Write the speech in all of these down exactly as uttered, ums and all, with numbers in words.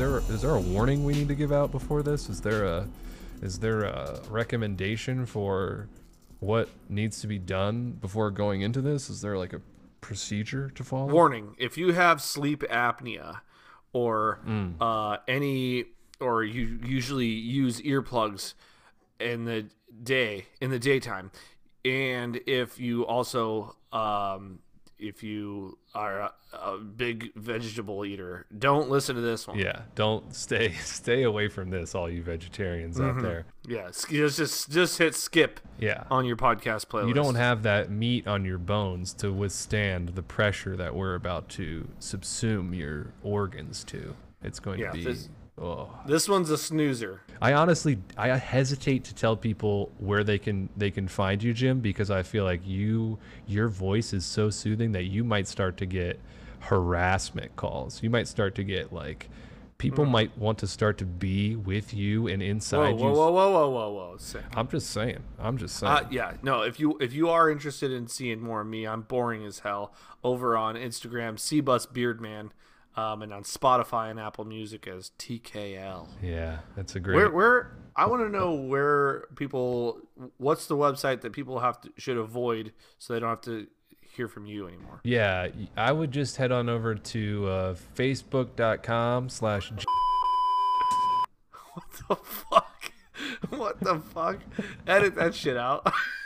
there is there a warning we need to give out before this? Is there a is there a recommendation for what needs to be done before going into this? Is there like a procedure to follow? Warning: if you have sleep apnea or Mm. uh, any, or you usually use earplugs in the day in the daytime, and if you also um, if you are a, a big vegetable eater, don't listen to this one. Yeah, don't stay stay away from this, all you vegetarians Mm-hmm. out there. Yeah, just just just hit skip Yeah. on your podcast playlist. You don't have that meat on your bones to withstand the pressure that we're about to subsume your organs to. It's going Yeah, to be this- oh. This one's a snoozer. I honestly I hesitate to tell people where they can they can find you, Jim, because I feel like you your voice is so soothing that you might start to get harassment calls. You might start to get like people Mm. might want to start to be with you and Whoa, inside whoa, you. whoa, whoa, whoa, whoa, whoa. Sick. I'm just saying. I'm just saying. Uh, yeah, no. If you if you are interested in seeing more of me, I'm boring as hell. Over on Instagram, Cbus Beardman, um, and on Spotify and Apple Music as T K L. Yeah, that's a great. Where where I want to know where people. What's the website that people have to should avoid so they don't have to hear from you anymore? Yeah, I would just head on over to uh, facebook.com slash. What the fuck? What the fuck? Edit that shit out.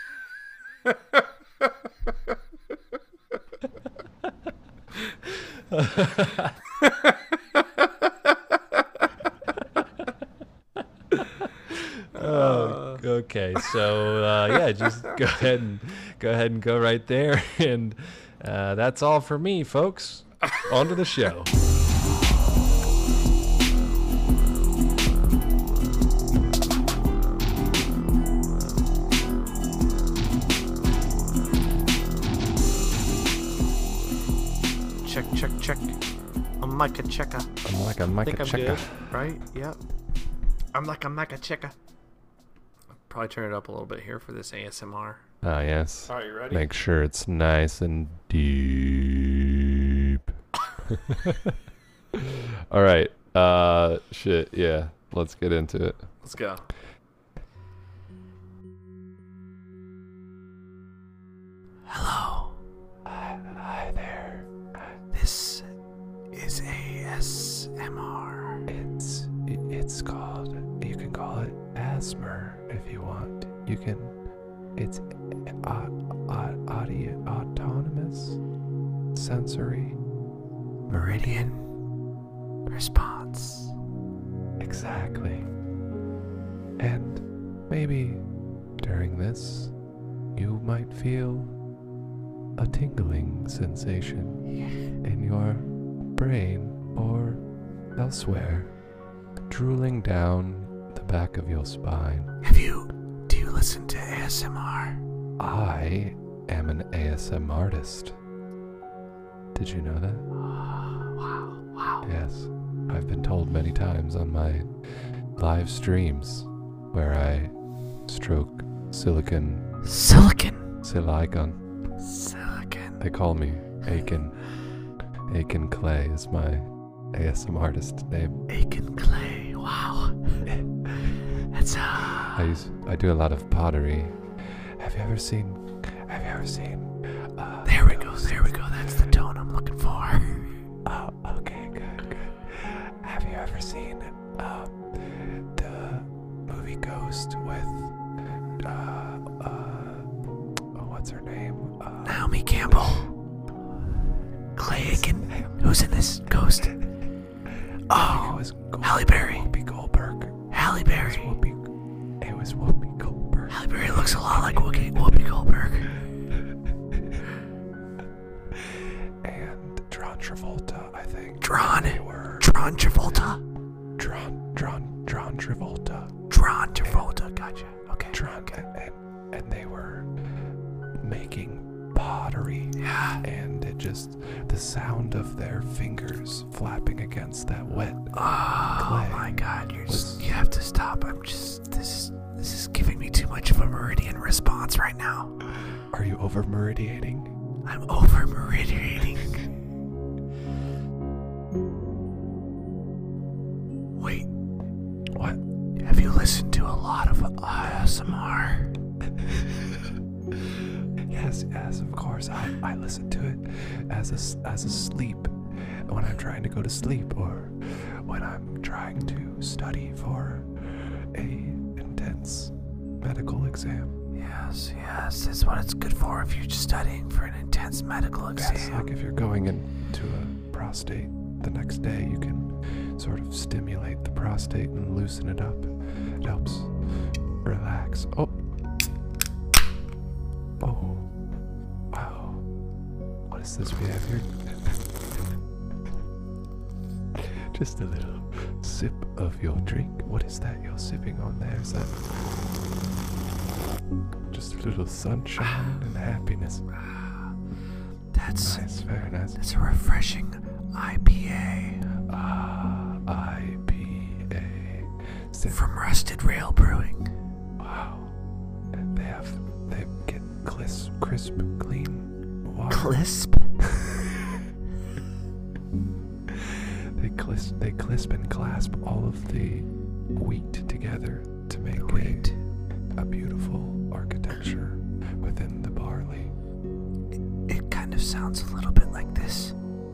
Oh, okay. So uh, yeah, just go ahead and go ahead and go right there, and uh, that's all for me, folks. On to the show. Check, check, check. I'm like a checker. I'm like a I think Micah I'm checker. good, right? Yep. I'm like a Micah checker. Probably turn it up a little bit here for this A S M R. Ah, yes. All right, you ready? Make sure it's nice and deep. All right. Uh, shit. Yeah. Let's get into it. Let's go. Hello. Hi, hi there. This is A S M R. It's it's called. You can call it asthma if you want. You can. It's uh, uh, audio autonomous sensory Meridian response. exactly. And maybe during this, you might feel a tingling sensation in your brain or elsewhere, drooling down the back of your spine. Have you? Do you listen to A S M R? I am an A S M artist. Did you know that? Wow! Wow! Yes. I've been told many times on my live streams where I stroke silicon, Silicon. silicon. Silicon. They call me Aiken. Aiken Clay is my A S M artist name. Aiken Clay. Wow. That's uh. I use I do a lot of pottery. Have you ever seen? Have you ever seen? Uh, There we go. There we go. That's the tone I'm looking for. Oh, okay, good, good. Have you ever seen um, the movie Ghost with uh, uh, oh, what's her name? Uh, Naomi Campbell. Clay Aiken. Who's in this? Ghost. it Oh, was Gold, Halle Berry. Whoopi Goldberg. Halle It was Berry. Whoopi. It was Whoopi Goldberg. Halle Berry looks a lot like Whoopi, Whoopi Goldberg. And John Travolta, I think. Drawn. They were Tron Travolta. John, John, John Travolta. Tron Travolta. Gotcha. Okay. John, and, and and they were making pottery. Yeah. And it just, the sound of their fingers flapping against that wet Oh clay my God! You're just, was- you have to stop. I'm just. This is this is giving me too much of a meridian response right now. Are you over meridiating? I'm over meridiating. S M R? Yes, yes, of course. I, I listen to it as a, as a sleep when I'm trying to go to sleep or when I'm trying to study for a intense medical exam. Yes, yes, that's what it's good for if you're just studying for an intense medical exam. Yes, like if you're going into a prostate the next day, you can sort of stimulate the prostate and loosen it up. It helps relax. Oh. Oh. Wow. What is this we have here? Just a little sip of your drink. What is that you're sipping on there? Is that just a little sunshine and happiness? That's Nice, very nice. that's a refreshing I P A Ah, I P A. Sip. from Rusted Rail Brewing. Wow. They have, they get crisp, crisp, clean water. Clisp. They clisp, they clisp and clasp all of the wheat together to make Wheat. a, a beautiful architecture within the barley. It kind of sounds a little bit like this.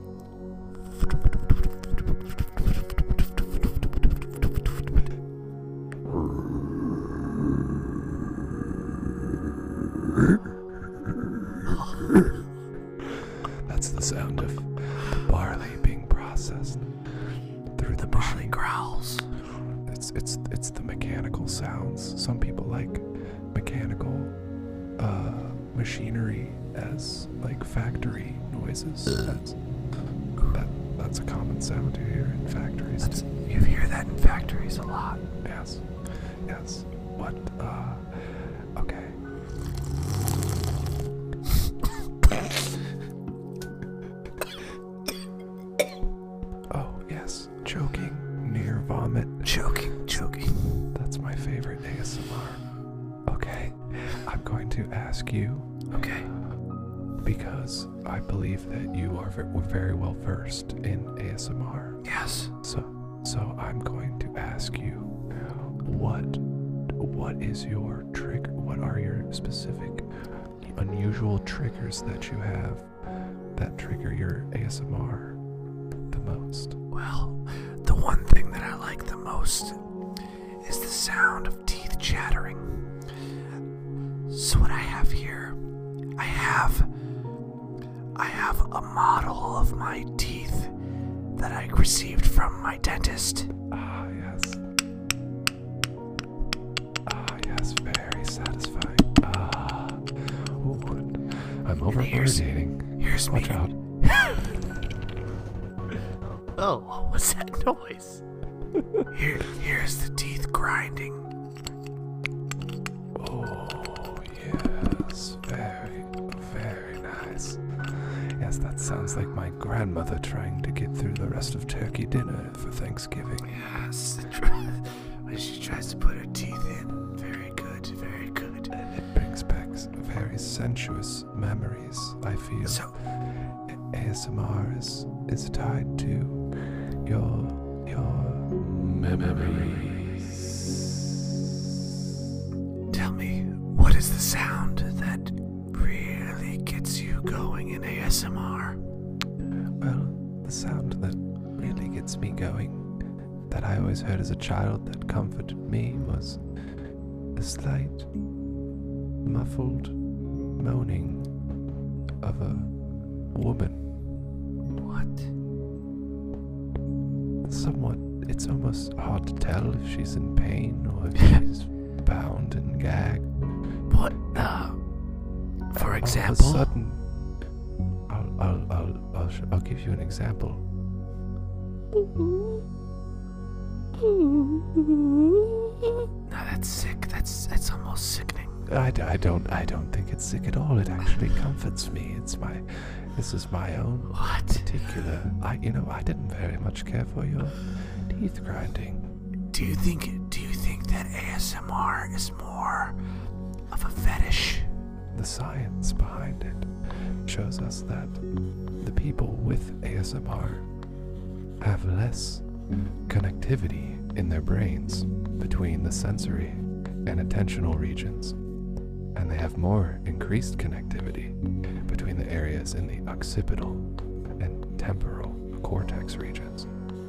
That's the sound of the barley being processed through the Barley machine. growls. It's it's it's the mechanical sounds. Some people like mechanical uh, machinery as like factory noises. That's that that's a common sound you hear in factories. That's, too. you hear that in factories a lot. Yes, yes. What? Uh, okay. Oh yes, choking near vomit. Choking, choking. That's my favorite A S M R. Okay, I'm going to ask you Okay. because I believe that you are ve- very well versed in A S M R. Yes. So, so I'm going to ask you, what, what is your trigger? What are your specific, unusual triggers that you have that trigger your A S M R the most? Well, the one thing that I like the most is the sound of teeth chattering. So what I have here, I have I have a model of my teeth that I received from my dentist. Ah, yes. Ah, yes, very satisfying. Ah, ooh, I'm here's- over-ruminating. Here's Watch me. out. Oh, what was that noise? Here, here's the teeth grinding. Oh, yes, very, very nice. Yes, that sounds like my grandmother trying to get through the rest of turkey dinner for Thanksgiving. Yes, when she tries to put her teeth in. Very good, very good. It brings back s- very sensuous memories, I feel. So, A S M R is, is tied to your, your memories. tell me, what is the sound that really gets you going in A S M R? Well, the sound that really gets me going, that I always heard as a child that comforted me, was a slight, muffled moaning of a woman. What? Somewhat, it's almost hard to tell if she's in pain or if she's bound and gagged. What? Uh, for All example? of a sudden, I'll, I'll, I'll, I'll, sh- I'll give you an example. No, that's sick. That's that's almost sickening. I, d- I don't I don't think it's sick at all. It actually comforts me. It's my this is my own What? particular. I you know I didn't very much care for your teeth grinding. Do you think? Do you think that A S M R is more of a fetish? The science behind it shows us that the people with A S M R have less connectivity in their brains between the sensory and attentional regions, and they have more increased connectivity between the areas in the occipital and temporal cortex regions.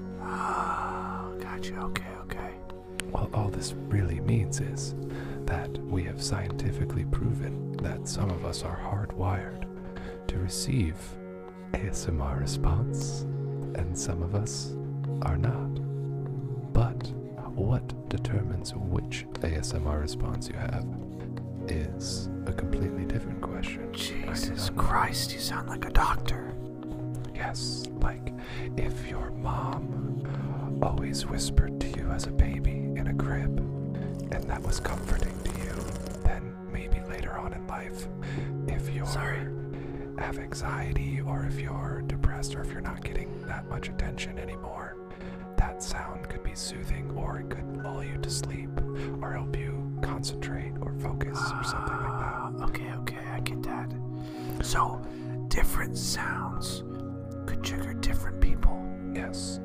Oh, gotcha. Okay, okay. Well, all this really means is that we have scientifically proven that some of us are hardwired to receive A S M R response, and some of us are not. But what determines which A S M R response you have is a completely different question. Jesus Christ, you sound like a doctor. Yes, like if your mom always whispered to you as a baby in a crib, and that was comforting to you, then maybe later on in life, if you have anxiety, or if you're depressed, or if you're not getting that much attention anymore, that sound could be soothing, or it could lull you to sleep, or help you concentrate or focus, or something like that. Okay, okay, I get that. So, different sounds could trigger different people. Yes.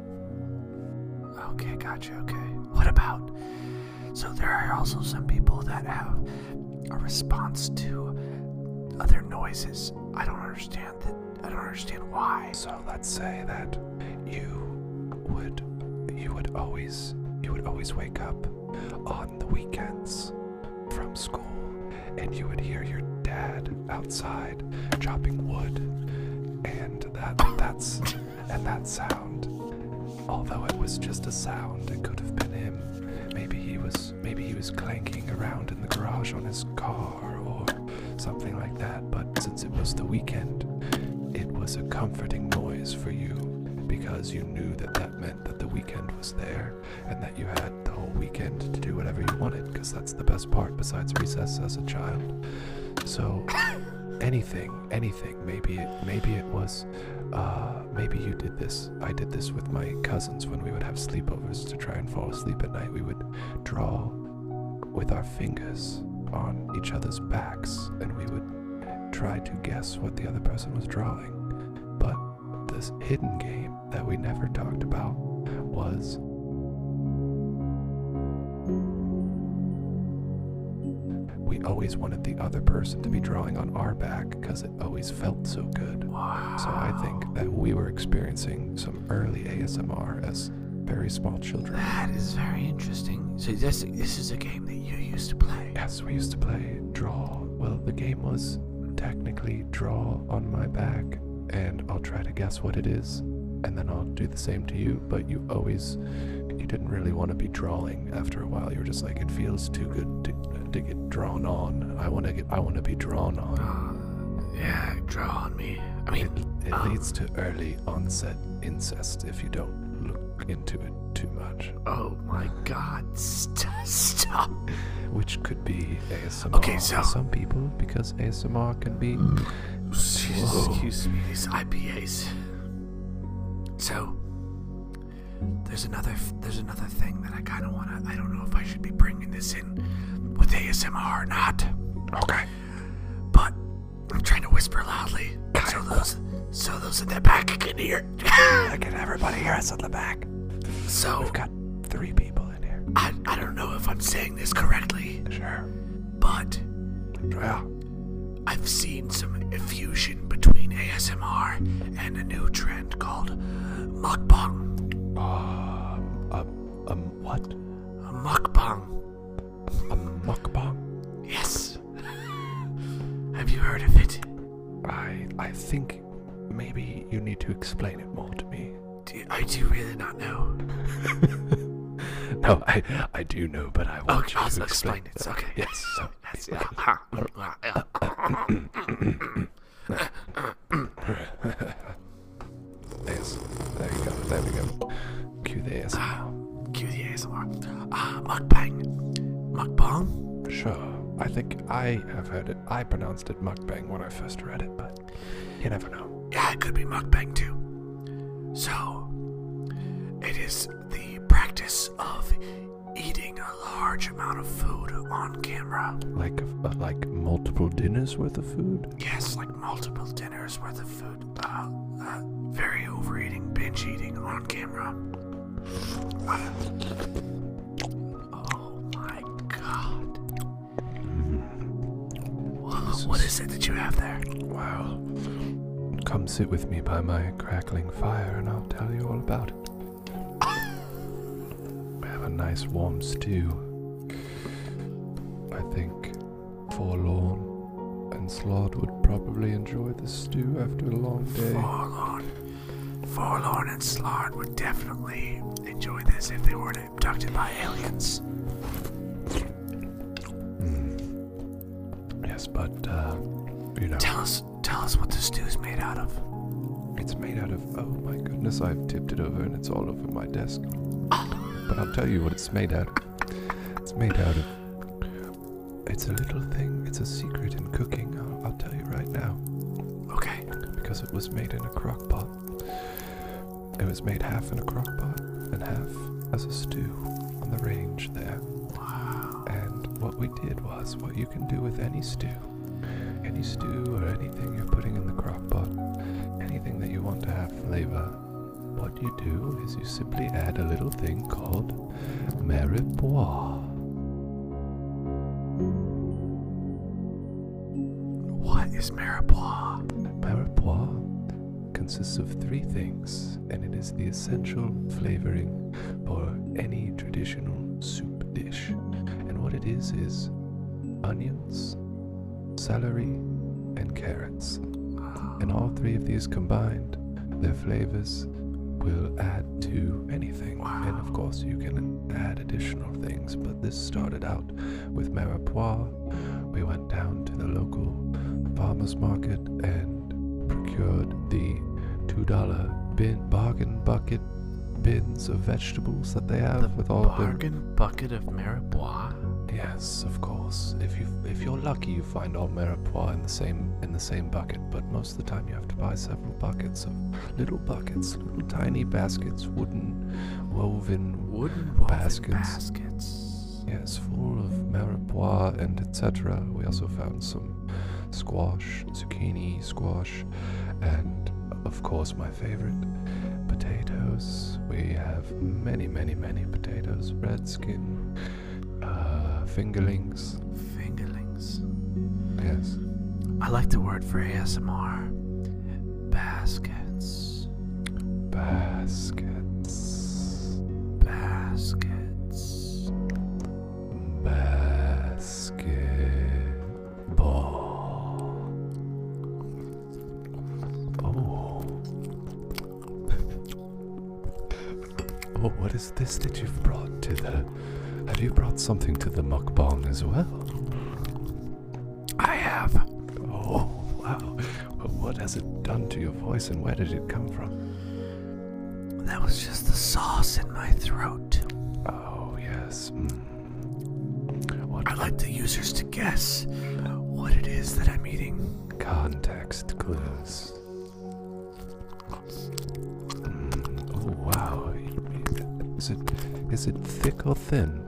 Okay, gotcha, okay. What about, so there are also some people that have a response to other noises. I don't understand that. I don't understand why. So let's say that you would, you would always, you would always wake up on the weekends from school, and you would hear your dad outside chopping wood, and that, that's, and that sound, although it was just a sound, it could have been him. Maybe he was, maybe he was clanking around in the garage on his car, or something like that. But since it was the weekend, it was a comforting noise for you, because you knew that that meant that the weekend was there, and that you had the whole weekend to do whatever you wanted, because that's the best part besides recess as a child. So anything, anything, maybe it, maybe it was, uh, maybe you did this. I did this with my cousins when we would have sleepovers to try and fall asleep at night. We would draw with our fingers on each other's backs, and we would try to guess what the other person was drawing. But this hidden game that we never talked about was we always wanted the other person to be drawing on our back, because it always felt so good. Wow. So I think that we were experiencing some early A S M R as very small children. That is very interesting. So this this is a game that you used to play. Yes, we used to play draw. Well, the game was technically draw on my back, and I'll try to guess what it is, and then I'll do the same to you. But you always, you didn't really want to be drawing after a while. You were just like, it feels too good to, to get drawn on. I want to get, I want to be drawn on. Uh, yeah, draw on me. I mean, It, it um, leads to early onset incest if you don't look into it too much, oh my God! St- stop. which could be A S M R Okay, so- for some people, because A S M R can be. Excuse me, these I P As. So, there's another there's another thing that I kind of want to. I don't know if I should be bringing this in with A S M R or not. Okay. But I'm trying to whisper loudly, so those so those in the back can hear. I can everybody hear us at the back. So We've got three people in here. I I don't know if I'm saying this correctly, Sure. but Yeah. I've seen some effusion between A S M R and a new trend called mukbang. Um, um, um, what? A mukbang. A mukbang? Yes. Have you heard of it? I, I think maybe you need to explain it more to me. Do, I do really not know. No, I, I do know, but I want Okay, you I'll to explain it. It's that. okay. Yes. So, That's, yes. There you go. There we go. Cue the A S M R. Cue the A S M R. Ah, mukbang. Mukbang? Sure. I think I have heard it. I pronounced it mukbang when I first read it, but you never know. Yeah, it could be mukbang too. So, it is the practice of eating a large amount of food on camera. Like uh, like multiple dinners worth of food. Yes, like multiple dinners worth of food. Uh, uh, very overeating, binge eating on camera. Uh, oh my God. What is it that you have there? Wow. Come sit with me by my crackling fire and I'll tell you all about it. We have a nice warm stew. I think Forlorn and Slod would probably enjoy the stew after a long day. Forlorn. Forlorn and Slard would definitely enjoy this if they weren't abducted by aliens. Mm. Yes, but, uh, you know. Tell us, tell us what the stew's made out of. It's made out of, oh my goodness, I've tipped it over and it's all over my desk. But I'll tell you what it's made out of. It's made out of, it's a little thing, it's a secret in cooking, I'll, I'll tell you right now. Okay. Because it was made in a crock pot. It was made half in a crock pot and half as a stew on the range there. Wow. And what we did was what you can do with any stew. Any stew or anything you're putting in the crock pot, anything that you want to have flavor, what you do is you simply add a little thing called Maripois. What is Maripois? Maripois consists of three things, and it is the essential flavoring for any traditional soup dish. And what it is is onions, celery, and carrots. And all three of these combined, their flavors will add to anything. Wow. And of course you can add additional things, but this started out with Maripois. We went down to the local farmer's market and procured the two dollar bin bargain bucket bins of vegetables that they have The with all bargain bucket of Maripois. the yes, of course. If you if you're lucky, you find all Maripois in the same in the same bucket. But most of the time, you have to buy several buckets of little buckets, little tiny baskets, wooden, woven Wooden woven baskets. baskets. Yes, full of Maripois and et cetera. We also found some squash, zucchini, squash, and of course my favorite, potatoes. We have many, many, many potatoes. Red skin, uh, fingerlings. Fingerlings. Yes. I like the word for A S M R. Baskets. Baskets. Baskets. Basketball. Oh. Oh, what is this that you've brought to the... Have you brought something to the mukbang as well? I have. Oh, wow. Well, what has it done to your voice and where did it come from? That was just the sauce in my throat. Oh, yes. Mm. What I'd like the users to guess what it is that I'm eating. context clues? Mm. Oh, wow. Is it, is it thick or thin?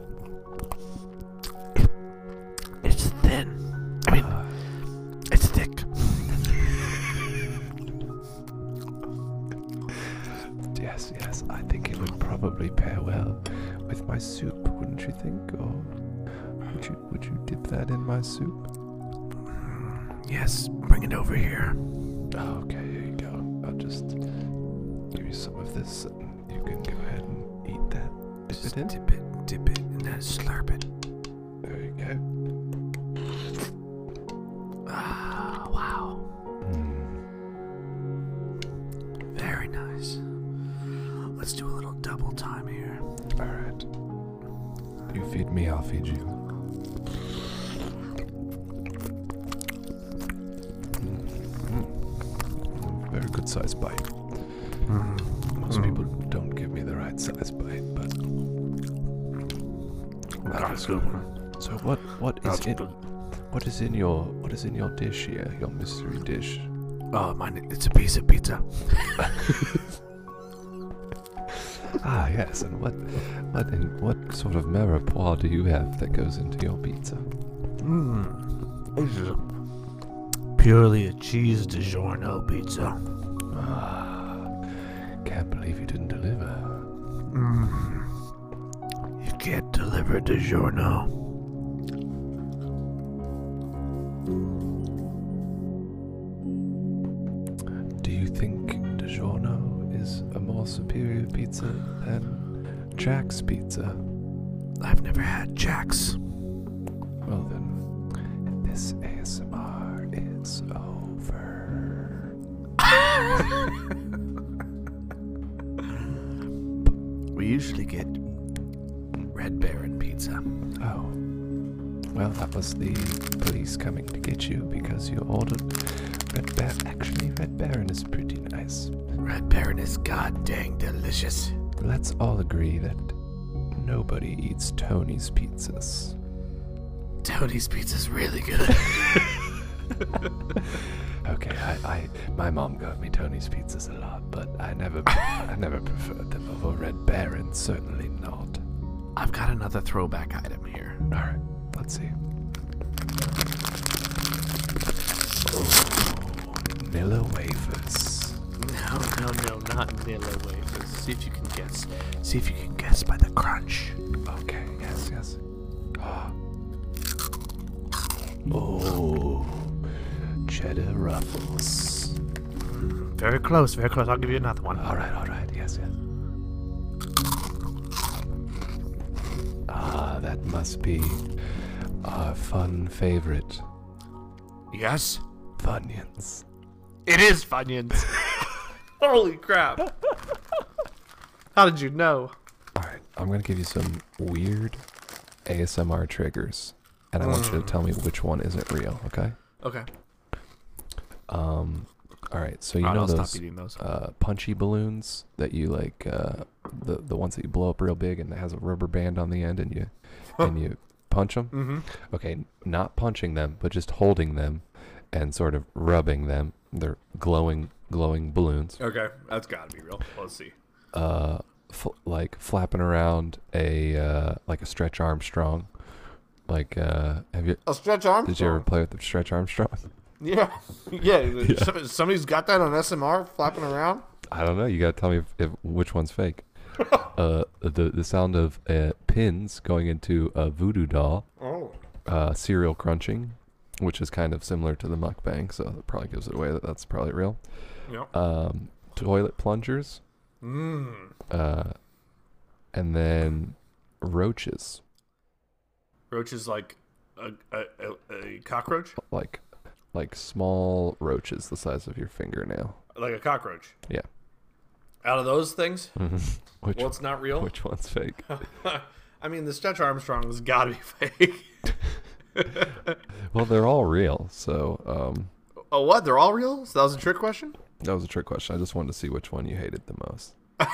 It's thin. I mean, Uh, it's thick. yes, yes. I think it would probably pair well with my soup, wouldn't you think? Or would you would you dip that in my soup? Yes, bring it over here. Oh, okay, here you go. I'll just give you some of this and you can go ahead and eat that. Dip Just it in. dip it, dip it, and then slurp it. There you go. Ah, wow. Mm. Very nice. Let's do a little double time here. All right. You feed me, I'll feed you. Mm. Very good size bite. Most people don't give me the right size bite, but that was good. So what what is in what is in your what is in your dish here? Your mystery dish? Oh, mine, it's a piece of pizza. Ah, yes. And what what in, what sort of Maripois do you have that goes into your pizza? Mmm. This is purely a cheese DiGiorno pizza. Ah, can't believe you didn't deliver. Mmm. You can't deliver DiGiorno. more superior pizza than Jack's Pizza. I've never had Jack's. Well then, this A S M R is over. We usually get Red Baron pizza. Oh. Well, that was the police coming to get you because you ordered Red Baron. Actually, Red Baron is pretty nice. Red Baron is god dang delicious. Let's all agree that nobody eats Tony's pizzas. Tony's pizza's really good. Okay, I, I, my mom got me Tony's pizzas a lot, but I never, I never preferred them over Red Baron. Certainly not. I've got another throwback item here. All right, let's see. Oh, Nilla wafers. No, no, no, not Nilla wafers. See if you can guess. See if you can guess by the crunch. Okay, yes, yes. Oh, cheddar ruffles. Mm, very close, very close. I'll give you another one. All right, all right, yes, yes. Ah, that must be our fun favorite, Yes, Funyuns. it is Funyuns. Holy crap. How did you know? All right, I'm gonna give you some weird A S M R triggers, and I want you to tell me which one isn't real. Okay. Okay. Um. All right. So you Alright, know I'll those stop eating those. uh, punchy balloons that you like, uh, the the ones that you blow up real big and it has a rubber band on the end, and you and you punch them. Mm-hmm. Okay, not punching them, but just holding them and sort of rubbing them. They're glowing, glowing balloons. Okay, that's got to be real. Let's see. Uh, f- like flapping around a uh, like a Stretch Armstrong. Like, uh, have you? A Stretch Armstrong. Did you ever play with the Stretch Armstrong? Yeah, yeah. Yeah. Some- Somebody's got that on S M R flapping around. I don't know. You gotta tell me if, if which one's fake. uh, the the sound of uh, pins going into a voodoo doll. Oh. Uh, cereal crunching, which is kind of similar to the mukbang, so that probably gives it away that that's probably real. Yep. Um, toilet plungers. Mmm. Uh, and then roaches, Roach is like a, a, a, a cockroach? like like small roaches the size of your fingernail. Like a cockroach? Yeah. Out of those things? Which Well, it's not real. which one's fake? I mean, the Stretch Armstrong has got to be fake. Well, they're all real. So um, Oh, what? They're all real? So that was a trick question? that was a trick question. I just wanted to see which one you hated the most.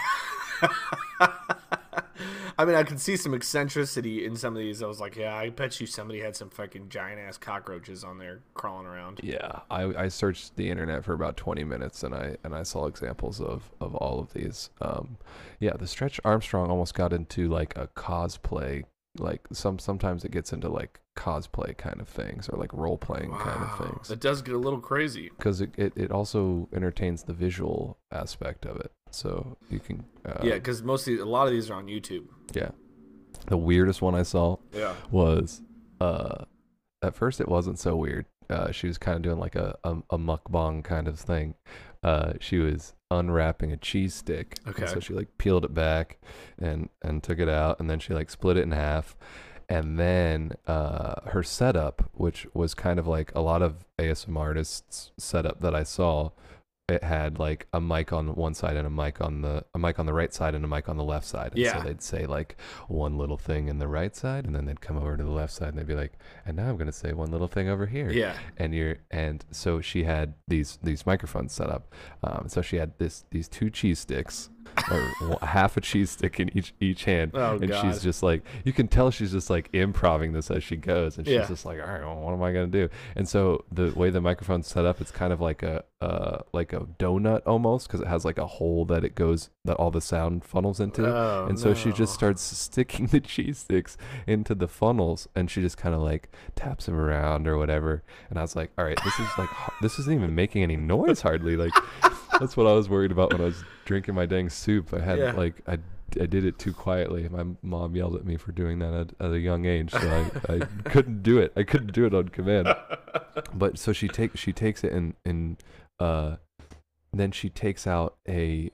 I mean, I could see some eccentricity in some of these. I was like, yeah, I bet you somebody had some fucking giant ass cockroaches on there crawling around. Yeah, I, I searched the internet for about twenty minutes and I and I saw examples of, of all of these. Um, yeah, the Stretch Armstrong almost got into like a cosplay. Like some sometimes it gets into like cosplay kind of things or like role playing kind of things. That does get a little crazy. Because it, it, it also entertains the visual aspect of it. So you can uh, Yeah, because mostly a lot of these are on YouTube. yeah. The weirdest one I saw Yeah. was uh at first it wasn't so weird. Uh she was kind of doing like a, a, a mukbang kind of thing. Uh she was unwrapping a cheese stick. And Okay. so she like peeled it back and and took it out and then she like split it in half. And then uh her setup, which was kind of like a lot of A S M R artists setup that I saw, it had like a mic on one side and a mic on the a mic on the right side and a mic on the left side. And Yeah. so they'd say like one little thing in the right side and then they'd come over to the left side and they'd be like, and now I'm gonna say one little thing over here. Yeah. And you're and so she had these these microphones set up. Um, so she had this these two cheese sticks. Or wa- half a cheese stick in each each hand, Oh, and God. she's just like, you can tell she's just like improving this as she goes, and she's Yeah. just like, all right, well, what am I gonna do? And so the way the microphone's set up, it's kind of like a uh like a donut almost, because it has like a hole that it goes that all the sound funnels into. Oh, And so she no. just starts sticking the cheese sticks into the funnels, and she just kind of like taps them around or whatever. And I was like, all right, this is like h- this isn't even making any noise hardly. Like that's what I was worried about when I was drinking my dang soup. I had Yeah. like I, I did it too quietly. My mom yelled at me for doing that at, at a young age, so I, I couldn't do it. I couldn't do it on command. But so she take she takes it and and uh then she takes out a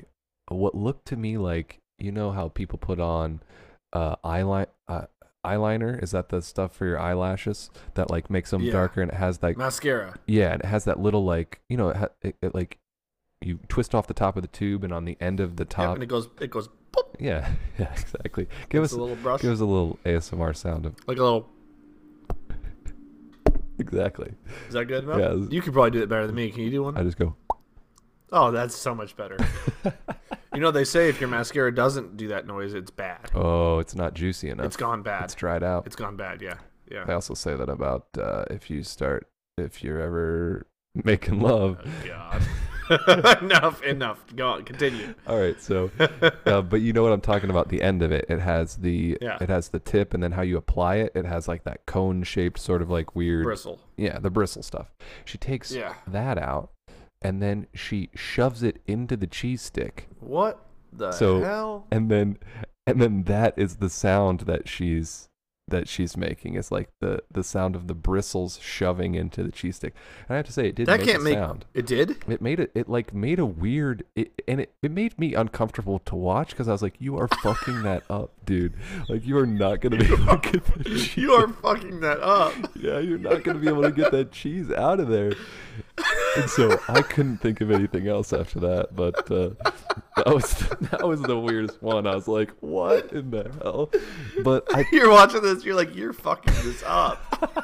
what looked to me like, you know how people put on uh eyeliner uh, eyeliner, is that the stuff for your eyelashes that like makes them Yeah. darker, and it has like Mascara. yeah, and it has that little like, you know, it, ha- it, it like you twist off the top of the tube, and on the end of the Yep, top and it goes it goes boop. yeah yeah exactly. Give It's us a little brush. give us a little A S M R sound of Like a little. exactly. Is that good enough? Yeah. You could probably do it better than me. Can you do one? I just go Oh, that's so much better. You know, they say if your mascara doesn't do that noise, it's bad. oh, it's not juicy enough. It's gone bad. It's dried out. It's gone bad. Yeah, yeah. They also say that about uh, if you start, if you're ever making love. Oh, God. enough, enough. Go on, continue. All right, so, uh, but you know what I'm talking about? The end of it, it has the, Yeah. it has the tip, and then how you apply it, it has like that cone-shaped sort of like weird, Bristle. yeah, the bristle stuff. She takes Yeah. that out, and then she shoves it into the cheese stick, What the So- hell? and then, and then that is the sound that she's that she's making. It's like the the sound of the bristles shoving into the cheese stick. And I have to say, it did That make can't a make sound. it. Did? It made it. It like made a weird. It, and it, it made me uncomfortable to watch because I was like, "You are fucking that up, dude. Like you are not gonna be able to get that cheese. You are fucking that up. Yeah, you're not gonna be able to get that cheese out of there." And so I couldn't think of anything else after that. But uh, that was that was the weirdest one. I was like, "What in the hell?" But I You're watching this. You're like, you're fucking this up.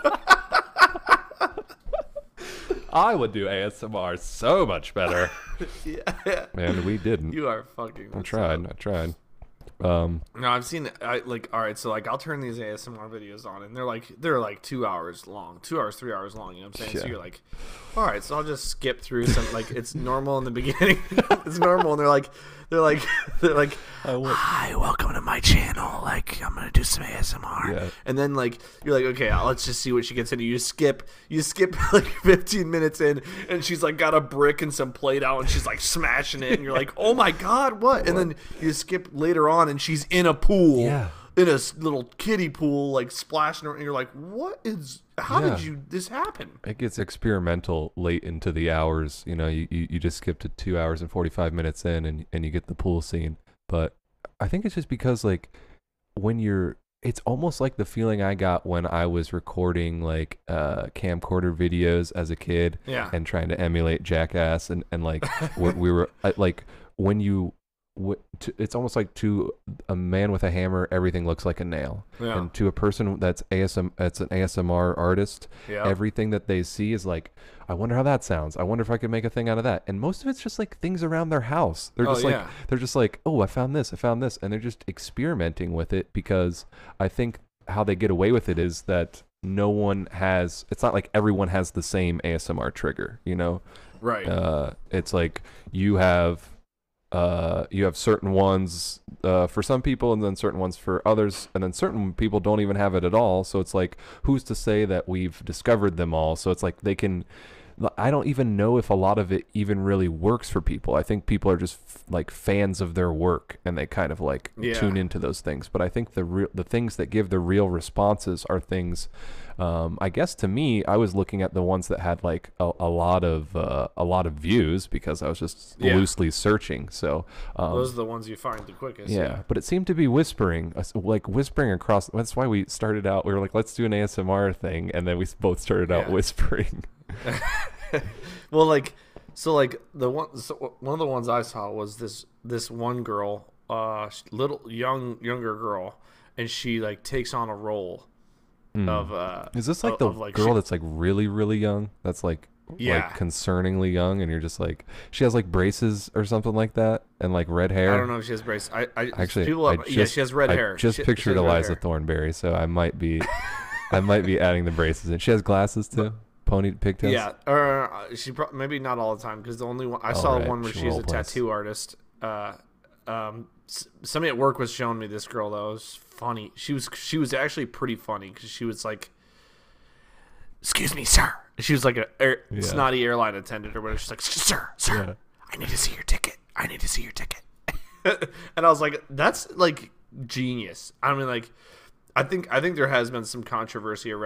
I would do A S M R so much better. Yeah. Man, we didn't. You are fucking. I this tried. up. I tried. Um, No, I've seen. I like. All right, so like, I'll turn these A S M R videos on, and they're like, they're like two hours long, two hours, three hours long. You know what I'm saying? So Yeah. you're like, all right, so I'll just skip through some. Like, it's normal in the beginning. It's normal, and they're like, they're like, they're like, I went, hi, welcome to my channel. Like, I'm gonna do some A S M R. Yeah. And then like, you're like, okay, let's just see what she gets into. You skip, you skip like fifteen minutes in, and she's like got a brick and some plate out, and she's like smashing it, and you're like, oh my god, what? And then you skip later on, and she's in a pool. Yeah. In a s- little kiddie pool, like splashing her, and you're like, "What is? How Yeah. did you? This happen?" it gets experimental late into the hours. You know, you, you, you just skip to two hours and forty-five minutes in, and, and you get the pool scene. But I think it's just because, like, when you're, it's almost like the feeling I got when I was recording, like, uh, camcorder videos as a kid Yeah. and trying to emulate Jackass. And, and like, we, we were, uh, like, when you, w- to, it's almost like to a man with a hammer, everything looks like a nail. Yeah. And to a person that's A S M, that's an A S M R artist, Yeah. everything that they see is like, I wonder how that sounds. I wonder if I could make a thing out of that. And most of it's just like things around their house. They're Oh, just like, yeah. they're just like, oh, I found this, I found this, and they're just experimenting with it because I think how they get away with it is that no one has. It's not like everyone has the same A S M R trigger. You know, Right. uh, it's like you have. Uh, you have certain ones uh, for some people, and then certain ones for others, and then certain people don't even have it at all. So it's like, who's to say that we've discovered them all? So it's like they can. I don't even know if a lot of it even really works for people. I think people are just f- like fans of their work, and they kind of like Yeah. tune into those things. But I think the real the things that give the real responses are things. Um, I guess to me, I was looking at the ones that had like a, a lot of uh, a lot of views because I was just Yeah. loosely searching. So um, Those are the ones you find the quickest. yeah, but it seemed to be whispering, uh, s- like whispering across. That's why we started out. We were like, let's do an A S M R thing, and then we s- both started out Yeah. whispering. Well, like, so like the one, so one of the ones I saw was this this one girl, uh, sh- little young younger girl, and she like takes on a role of uh. Is this like of- the of, like, girl she- that's like really, really young? That's like Yeah. like concerningly young, and you're just like, she has like braces or something like that, and like red hair. I don't know if she has braces. I, I Actually, people I have, just, yeah, she has red I hair. just She- she pictured has red Eliza hair. Thornberry, so I might be, I might be adding the braces in. She has glasses too, pony pigtails. Yeah, or uh, she pro- maybe not all the time because the only one I saw right, one where she she's a role plays. tattoo artist. Uh, um, s- somebody at work was showing me this girl though. It was funny. She was she was actually pretty funny because she was like, "Excuse me, sir." She was like a air, Yeah. snotty airline attendant or whatever. She's like, "Sir, sir, Yeah. I need to see your ticket. I need to see your ticket." And I was like, "That's like genius." I mean, like, I think I think there has been some controversy around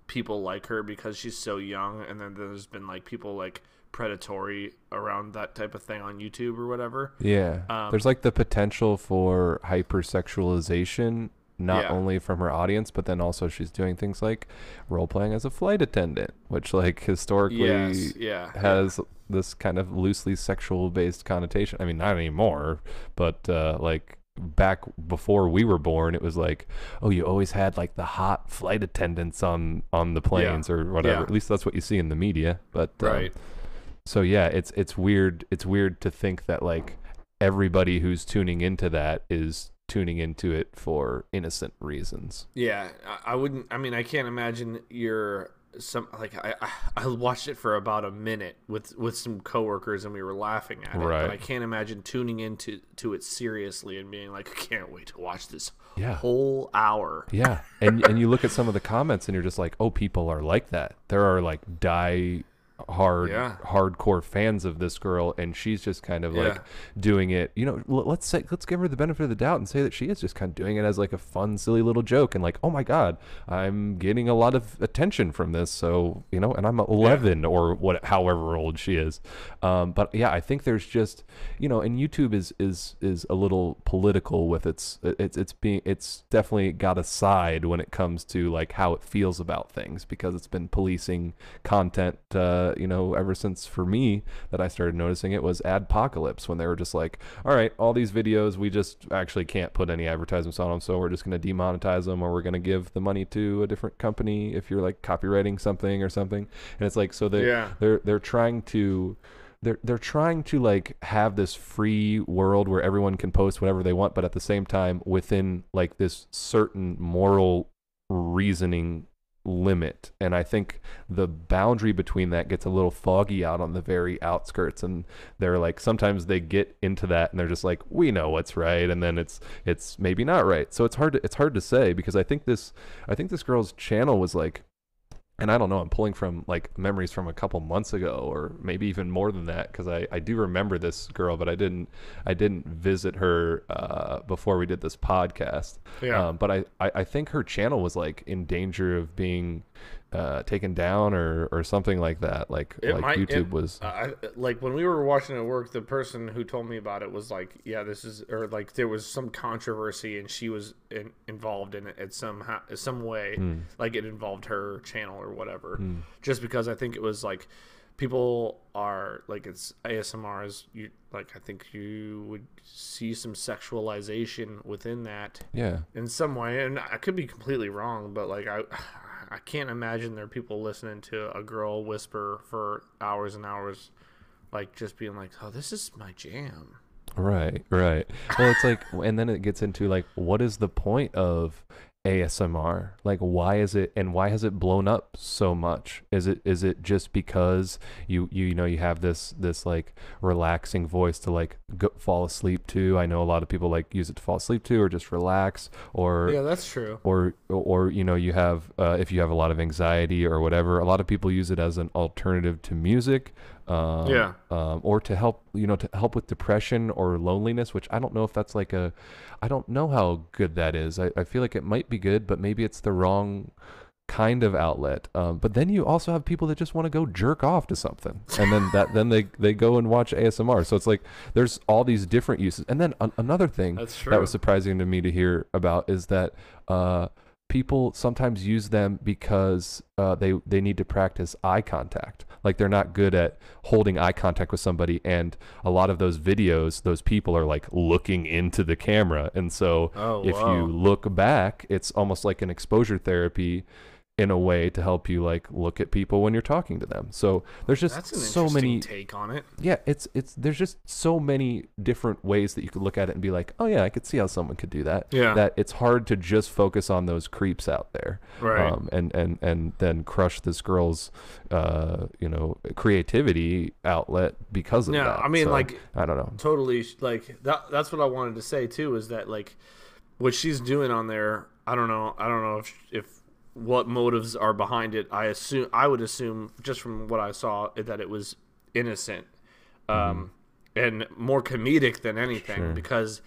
people like her because she's so young, and then there's been like people like predatory around that type of thing on YouTube or whatever. Yeah. Um, There's like the potential for hypersexualization, not Yeah. only from her audience, but then also she's doing things like role playing as a flight attendant, which like historically Yes, yeah, has this kind of loosely sexual based connotation. I mean, not anymore, but uh, like back before we were born, it was like, oh, you always had like the hot flight attendants on on the planes or whatever. Yeah. At least that's what you see in the media. But um, right. so yeah, it's it's weird. It's weird to think that like everybody who's tuning into that is tuning into it for innocent reasons. Yeah, I, I wouldn't. I mean, I can't imagine you're some like I, I I watched it for about a minute with with some coworkers and we were laughing at it. Right. But I can't imagine tuning into to it seriously and being like, I can't wait to watch this Yeah. whole hour. Yeah, and and you look at some of the comments and you're just like, oh, people are like that. There are like die hard Yeah. hardcore fans of this girl, and she's just kind of like Yeah. doing it, you know, l- let's say let's give her the benefit of the doubt and say that she is just kind of doing it as like a fun silly little joke, and like, oh my god, I'm getting a lot of attention from this, so you know, and I'm eleven or what, however old she is. Um but yeah, I think there's just, you know, and YouTube is is is a little political with its it's it's being it's definitely got a side when it comes to like how it feels about things, because it's been policing content uh you know, ever since, for me, that I started noticing it was Adpocalypse, when they were just like, all right, all these videos, we just actually can't put any advertisements on them, so we're just going to demonetize them, or we're going to give the money to a different company if you're like copywriting something or something. And it's like, so they Yeah. they're they're trying to they're they're trying to like have this free world where everyone can post whatever they want, but at the same time within like this certain moral reasoning limit. And I think the boundary between that gets a little foggy out on the very outskirts, and they're like, sometimes they get into that and they're just like, we know what's right, and then it's it's maybe not right. So it's hard to it's hard to say, because I think this I think this girl's channel was like, and I don't know, I'm pulling from like memories from a couple months ago, or maybe even more than that, because I, I do remember this girl, but I didn't I didn't visit her uh, before we did this podcast. Yeah. Um, but I, I, I think her channel was like in danger of being uh, taken down or, or something like that. Like It like might- YouTube it- was. I, like when we were watching at work, the person who told me about it was like, yeah, this is, or like there was some controversy and she was in, involved in it at some some way, Mm. like it involved her channel or whatever. Mm. Just because I think it was like people are like, it's A S M R is you like I think you would see some sexualization within that Yeah. in some way, and I could be completely wrong, but like I I can't imagine there are people listening to a girl whisper for hours and hours, like just being like, oh, this is my jam. Right, right. Well, it's like, and then it gets into like, what is the point of A S M R? Like, why is it, and why has it blown up so much? Is it is it just because you you, you know, you have this this like relaxing voice to like go, fall asleep to? I know a lot of people like use it to fall asleep to, or just relax, or Yeah, that's true. or or you know, you have uh, if you have a lot of anxiety or whatever, a lot of people use it as an alternative to music. Um, Yeah. um, or to help, you know, to help with depression or loneliness, which I don't know if that's like a, I don't know how good that is. I, I feel like it might be good, but maybe it's the wrong kind of outlet. Um, but then you also have people that just want to go jerk off to something, and then that then they they go and watch A S M R. So it's like there's all these different uses. And then an, another thing That's that true. was surprising to me to hear about is that uh, people sometimes use them because uh, they they need to practice eye contact. Like they're not good at holding eye contact with somebody, and a lot of those videos, those people are like looking into the camera, and so Oh, if wow. you look back, it's almost like an exposure therapy in a way to help you like look at people when you're talking to them. So there's just That's an so interesting many take on it. yeah, it's it's there's just so many different ways that you could look at it and be like, oh yeah, I could see how someone could do that. Yeah. That it's hard to just focus on those creeps out there, Right. Um, and and and then crush this girl's, uh, you know, creativity outlet because of Yeah, that. I mean, So, like, I don't know. totally sh- like that. That's what I wanted to say too. Is that like what she's doing on there? I don't know. I don't know if if what motives are behind it. I assume I would assume just from what I saw that it was innocent, um, and more comedic than anything. Sure. Because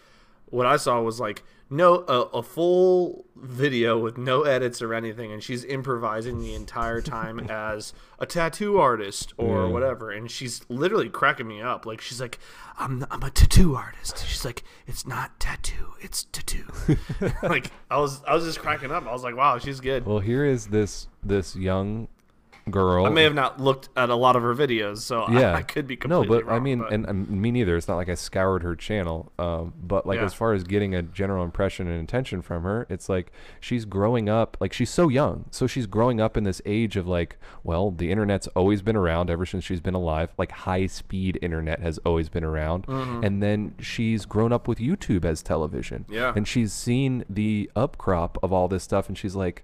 what I saw was like no a, a full video with no edits or anything, and she's improvising the entire time as a tattoo artist or Yeah. whatever, and she's literally cracking me up. Like she's like, I'm I'm a tattoo artist. She's like, it's not tattoo, it's tattoo. Like I was I was just cracking up. I was like, wow, she's good. Well, here is this this young girl. I may have not looked at a lot of her videos, so Yeah. I, I could be No, completely but wrong. I mean, but- and, and me neither. It's not like I scoured her channel. Um, but like Yeah. as far as getting a general impression and intention from her, it's like she's growing up. Like she's so young, so she's growing up in this age of like, well, the internet's always been around ever since she's been alive. Like high speed internet has always been around, and then she's grown up with YouTube as television. Yeah. and she's seen the upcrop of all this stuff, and she's like,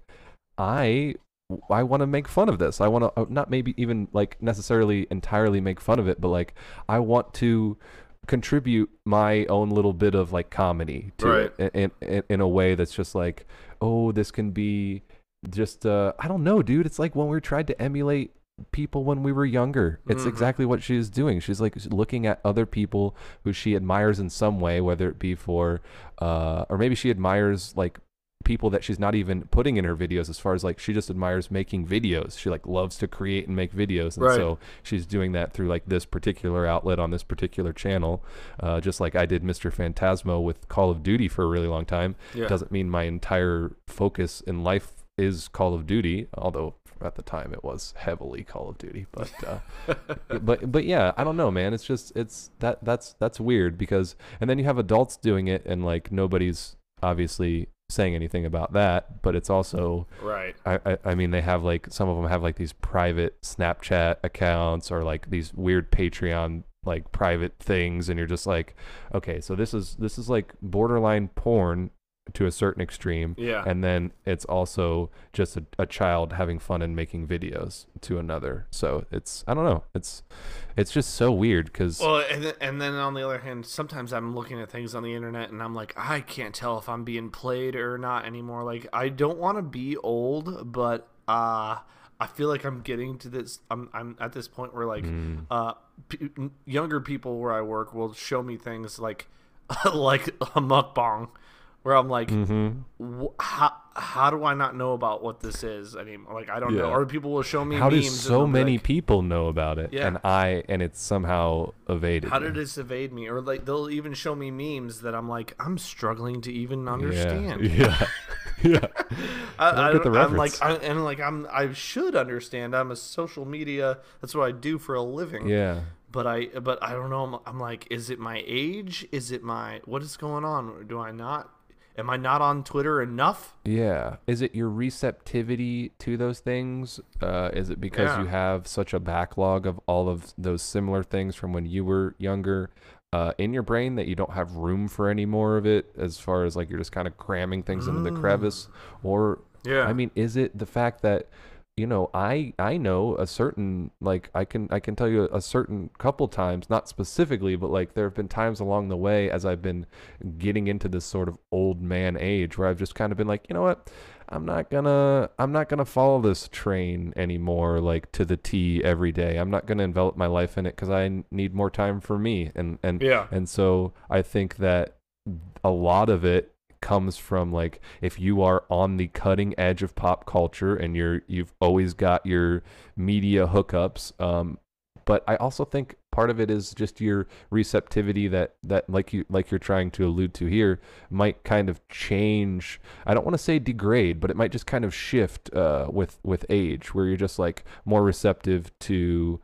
I I want to make fun of this. I want to not maybe even like necessarily entirely make fun of it, but like I want to contribute my own little bit of like comedy to Right. it in, in in a way that's just like, oh, this can be just uh I don't know, dude. It's like when we tried to emulate people when we were younger. It's Mhm. exactly what she's doing. She's like looking at other people who she admires in some way, whether it be for uh or maybe she admires like people that she's not even putting in her videos, as far as like she just admires making videos. She like loves to create and make videos, and Right. so she's doing that through like this particular outlet on this particular channel, uh just like I did Mister Phantasmo with Call of Duty for a really long time. Yeah. Doesn't mean my entire focus in life is Call of Duty, although at the time it was heavily Call of Duty, but uh but but yeah, I don't know, man. It's just it's that that's that's weird, because and then you have adults doing it, and like nobody's obviously saying anything about that, but it's also Right. I, I I mean they have like some of them have like these private Snapchat accounts or like these weird Patreon like private things, and you're just like, okay, so this is this is like borderline porn to a certain extreme, Yeah. and then it's also just a, a child having fun and making videos to another. So it's I don't know, it's it's just so weird because Well, and then, and then on the other hand, sometimes I'm looking at things on the internet and I'm like, I can't tell if I'm being played or not anymore. Like, I don't want to be old, but uh, I feel like I'm getting to this. I'm I'm at this point where like, Mm. uh, p- younger people where I work will show me things like, like a mukbang, where I'm like, Mhm. wh- how how do I not know about what this is anymore? Like, I don't know. Yeah. Or people will show me how do memes and so they'll be many like, people know about it, Yeah. and I and it's somehow evaded how me. did this evade me? Or like they'll even show me memes that I'm like, I'm struggling to even Yeah. understand. Yeah, yeah. I, don't I get the don't- I'm like, reference. I, and like I'm, I should understand. I'm a social media. That's what I do for a living. Yeah. But I, but I don't know. I'm, I'm like, is it my age? Is it my what is going on? Do I not? Am I not on Twitter enough? Yeah. Is it your receptivity to those things? Uh, is it because Yeah. you have such a backlog of all of those similar things from when you were younger uh, in your brain that you don't have room for any more of it, as far as like you're just kind of cramming things into the crevice? Or, Yeah. I mean, is it the fact that, you know, I I know a certain, like I can I can tell you a certain couple times, not specifically, but like there have been times along the way as I've been getting into this sort of old man age where I've just kind of been like, you know what, I'm not gonna I'm not gonna follow this train anymore, like to the T every day. I'm not gonna envelop my life in it because I n- need more time for me, and and Yeah. and so I think that a lot of it comes from like, if you are on the cutting edge of pop culture and you're you've always got your media hookups, um but I also think part of it is just your receptivity that that like you like you're trying to allude to here might kind of change. I don't want to say degrade, but it might just kind of shift uh with with age, where you're just like more receptive to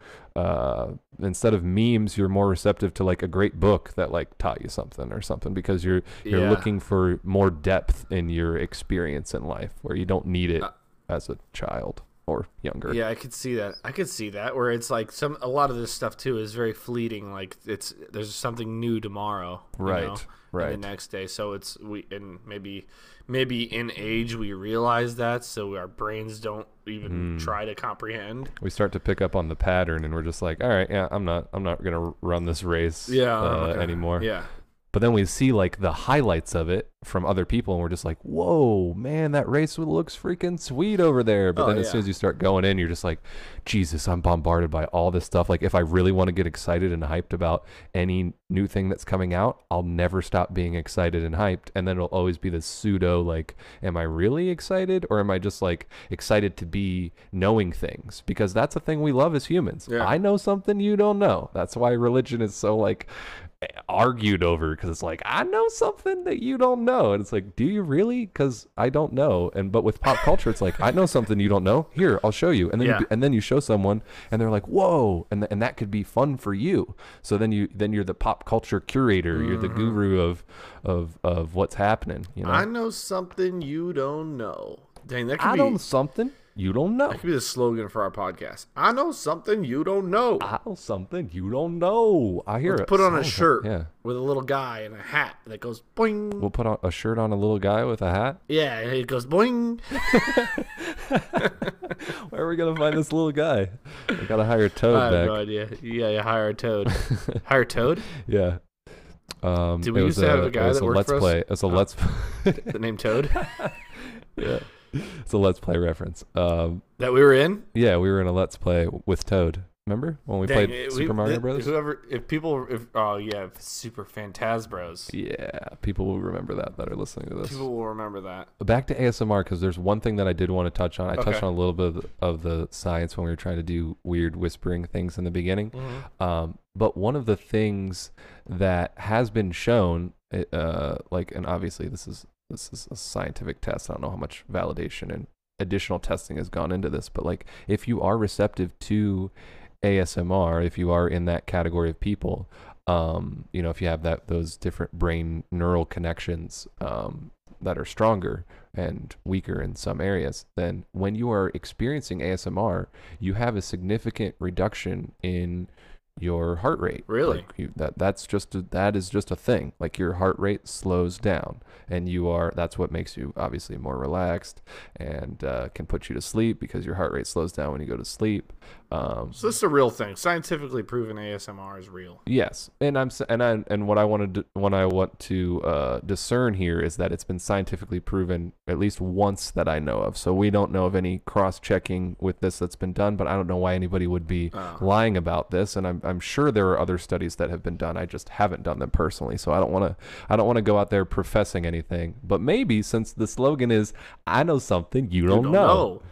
uh instead of memes, you're more receptive to like a great book that like taught you something or something, because you're you're Yeah. looking for more depth in your experience in life where you don't need it Uh, as a child or younger. Yeah, I could see that. I could see that where it's like some a lot of this stuff too is very fleeting. Like it's there's something new tomorrow, you Right, know, right. and the next day. So it's we and maybe maybe in age we realize that, so our brains don't even Mm. try to comprehend. We start to pick up on the pattern, and we're just like, all right, yeah, I'm not I'm not gonna run this race Yeah, uh, okay. anymore. Yeah, but then we see like the highlights of it from other people, and we're just like, whoa, man, that race looks freaking sweet over there. But Oh, then as yeah. soon as you start going in, you're just like, Jesus, I'm bombarded by all this stuff. Like if I really want to get excited and hyped about any new thing that's coming out, I'll never stop being excited and hyped. And then it'll always be this pseudo, like, am I really excited, or am I just like excited to be knowing things? Because that's a thing we love as humans. Yeah. I know something you don't know. That's why religion is so like argued over, because it's like, I know something that you don't know, and it's like, do you really? Because I don't know. And but with pop culture, it's like, I know something you don't know, here, I'll show you. And then Yeah. you, and then you show someone and they're like, whoa, and th- and that could be fun for you. So then you then you're the pop culture curator, you're the guru of of of what's happening, you know. I know something you don't know. Dang, that could I be know something you don't know. that could be the slogan for our podcast. I know something you don't know. I know something you don't know. I hear Let's it. put on a Sounds like- shirt Yeah, with a little guy in a hat that goes boing. we'll put on a shirt on a little guy with a hat. Yeah, and it goes boing. Where are we gonna find this little guy? We gotta hire Toad I have back. no idea. Yeah, you hire a toad. hire Toad? Yeah. Um, Did we it used was to have a, a guy it was that a worked let's for us? play. It's a Oh. let's. The name Toad? Yeah, it's a let's play reference. Um, That we were in? yeah, we were in a let's play with Toad. Remember when we Dang, played it- Super we- Mario th- Brothers? Whoever, if people, if oh yeah, Super Phantasbros. Yeah, people will remember that that are listening to this. People will remember that. Back to A S M R, because there's one thing that I did want to touch on. I touched Okay. on a little bit of the, of the science when we were trying to do weird whispering things in the beginning. Mm-hmm. Um, but one of the things that has been shown, uh, like, and obviously this is this is a scientific test. I don't know how much validation and additional testing has gone into this, but like, if you are receptive to A S M R, if you are in that category of people, um, you know, if you have that those different brain neural connections um, that are stronger and weaker in some areas, then when you are experiencing A S M R, you have a significant reduction in your heart rate. Really? Like you, that that's just a, that is just a thing. Like your heart rate slows down, and you are that's what makes you obviously more relaxed and uh, can put you to sleep, because your heart rate slows down when you go to sleep. Um, So this is a real thing. Scientifically proven A S M R is real. Yes, and I'm s- and I and what I wanted to, what I want to uh, discern here is that it's been scientifically proven at least once that I know of. So we don't know of any cross-checking with this that's been done, but I don't know why anybody would be Oh. lying about this. And I'm I'm sure there are other studies that have been done. I just haven't done them personally, so I don't want to I don't want to go out there professing anything. But maybe since the slogan is "I know something you don't, don't know," know.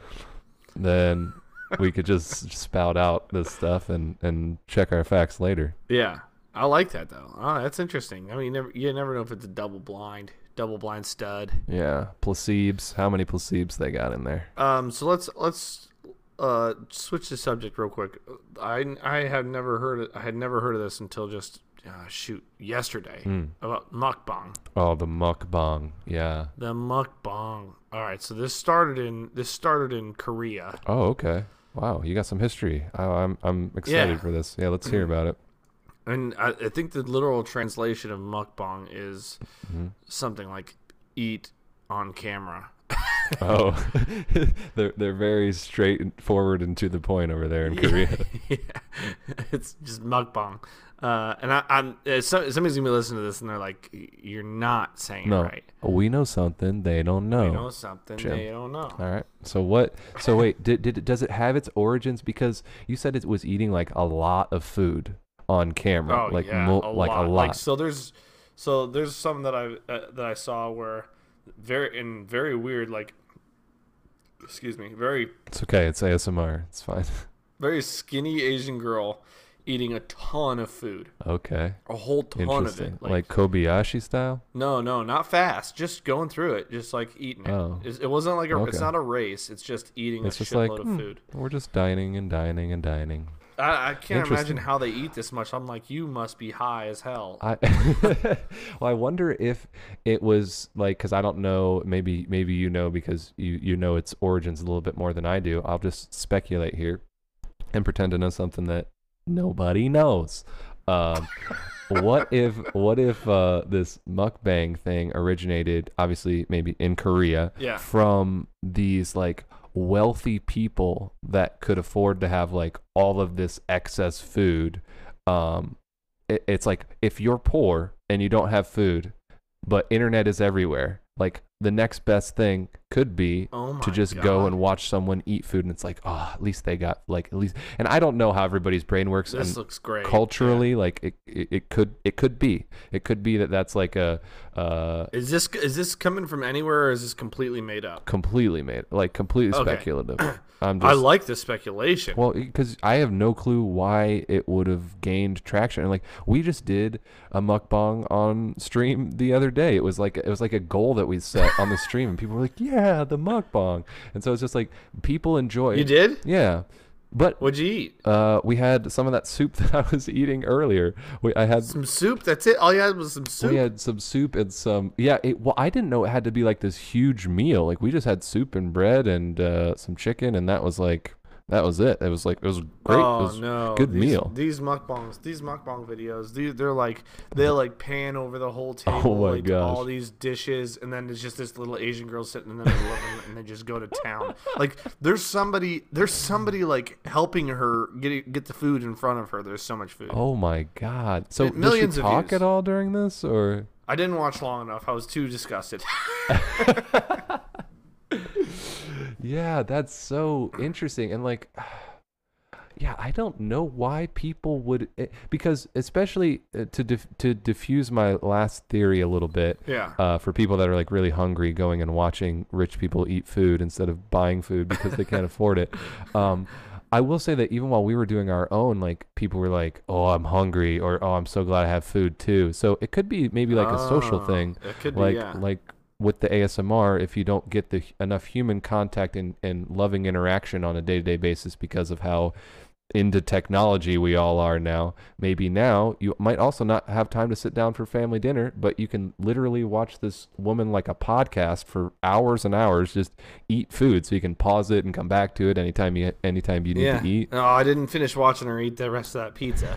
then we could just spout out this stuff and and check our facts later. Yeah, I like that though. Oh, that's interesting. I mean, you never, you never know if it's a double blind, double blind stud. Yeah, placebes. How many placebes they got in there? Um, so let's let's uh switch the subject real quick. I I had never heard of, I had never heard of this until just uh, shoot yesterday Mm. about mukbang. Oh, the mukbang. Yeah. The mukbang. All right, so this started in this started in Korea. Oh, okay. Wow, you got some history. I, I'm I'm excited Yeah. for this. Yeah, let's hear about it. And I, I think the literal translation of mukbang is Mhm. something like eat on camera. Oh, they're they're very straightforward and to the point over there in Korea. Yeah, it's just mukbang. Uh, and I, I'm uh, so, somebody's gonna be listening to this and they're like, "You're not saying No, it right. we know something they don't know. You know something Jim. they don't know." All right. So what? So wait, did did it, does it have its origins? Because you said it was eating like a lot of food on camera, Oh like yeah, mul- a like lot. a lot. Like so, there's so there's some that I uh, that I saw where very in very weird like, excuse me, very It's okay. It's A S M R. It's fine. very skinny Asian girl eating a ton of food, Okay. a whole ton of Interesting. it. Like, Kobayashi style. no, no, not fast, just going through it, just like eating it. Oh. It's- It wasn't like a, it's Okay. not a race. It's just eating It's a just shitload like, of hmm. food. We're just dining and dining and dining. I, I can't Interesting. imagine how they eat this much. I'm like, you must be high as hell. I well, I wonder if it was like, because I don't know. Maybe maybe you know, because you you know its origins a little bit more than I do. I'll just speculate here and pretend to know something that nobody knows. Um, what if what if uh, this mukbang thing originated, obviously maybe in Korea, Yeah. from these like wealthy people that could afford to have like all of this excess food, um, it, it's like if you're poor and you don't have food, but internet is everywhere, like the next best thing could be Oh my to just God. go and watch someone eat food, and it's like, oh, at least they got like at least. And I don't know how everybody's brain works. This and looks great. culturally, like it, it, it could it could be it could be that that's like a uh, Is this is this coming from anywhere, or is this completely made up? completely made like completely Okay. speculative. I'm just I like the speculation. well, because I have no clue why it would have gained traction. And like we just did a mukbang on stream the other day. It was like it was like a goal that we set on the stream, and people were like, "Yeah, the mukbang." And so it's just like people enjoy. You did? Yeah, but What'd you eat? uh, we had some of that soup that I was eating earlier. We I had Some soup. That's it. All you had was some soup. we had some soup and some yeah. It, well, I didn't know it had to be like this huge meal. Like we just had soup and bread and uh, some chicken, and that was like that was it. It was like it was great. Oh it was no! good these, meal. These mukbangs, these mukbang videos, these, they're like they like pan over the whole table, Oh my like gosh. all these dishes, and then it's just this little Asian girl sitting in the middle of them, and they just go to town. Like there's somebody, there's somebody like helping her get get the food in front of her. There's so much food. Oh my god! So It- millions does she of talk views. at all during this, or I didn't watch long enough. I was too disgusted. yeah, that's so interesting. And like, yeah, I don't know why people would it, because especially uh, to dif- to diffuse my last theory a little bit. Yeah. Uh, for people that are like really hungry, going and watching rich people eat food instead of buying food because they can't afford it. Um, I will say that even while we were doing our own, like people were like, "Oh, I'm hungry," or "Oh, I'm so glad I have food too." So it could be maybe like a social Oh, thing, It could like be. Yeah. like with the A S M R. If you don't get the enough human contact and, and loving interaction on a day to day basis because of how into technology we all are now, maybe now you might also not have time to sit down for family dinner, but you can literally watch this woman like a podcast for hours and hours, just eat food, so you can pause it and come back to it anytime you anytime you need yeah. to eat. No, I didn't finish watching her eat the rest of that pizza.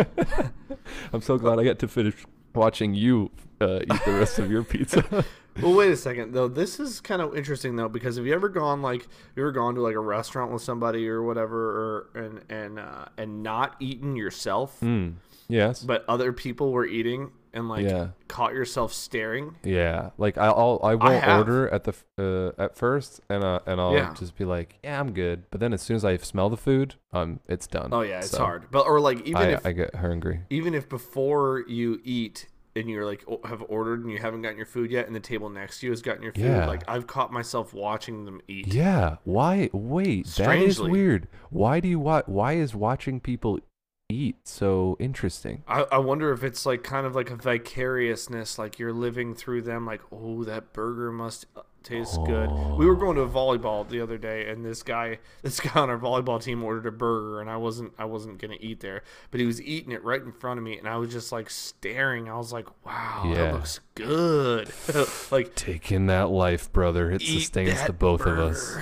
I'm so glad I get to finish watching you uh, eat the rest of your pizza. Well, wait a second though. This is kind of interesting though, because have you ever gone like you ever gone to like a restaurant with somebody or whatever, or and and uh, and not eaten yourself, Mm, yes. but other people were eating and like Yeah. caught yourself staring? Yeah, like I- I'll I won't have. order at the f- uh, at first, and uh, and I'll Yeah. just be like, yeah, I'm good. But then as soon as I smell the food, um, it's done. Oh yeah, it's So hard. But or like even I, if I get hungry. even if before you eat and you're like o- have ordered and you haven't gotten your food yet, and the table next to you has gotten your food, Yeah. like I've caught myself watching them eat. Yeah. Why? Wait, that is Strangely. weird. Why do you watch? Why is watching people eat so interesting? I, I wonder if it's like kind of like a vicariousness, like you're living through them, like, oh, that burger must uh, taste good. We were going to a volleyball the other day, and this guy, this guy on our volleyball team ordered a burger, and I wasn't, I wasn't gonna eat there, but he was eating it right in front of me, and I was just like staring. I was like, wow, Yeah. that looks good. Like, Take in that life, brother. It eat sustains that the both burger. of us.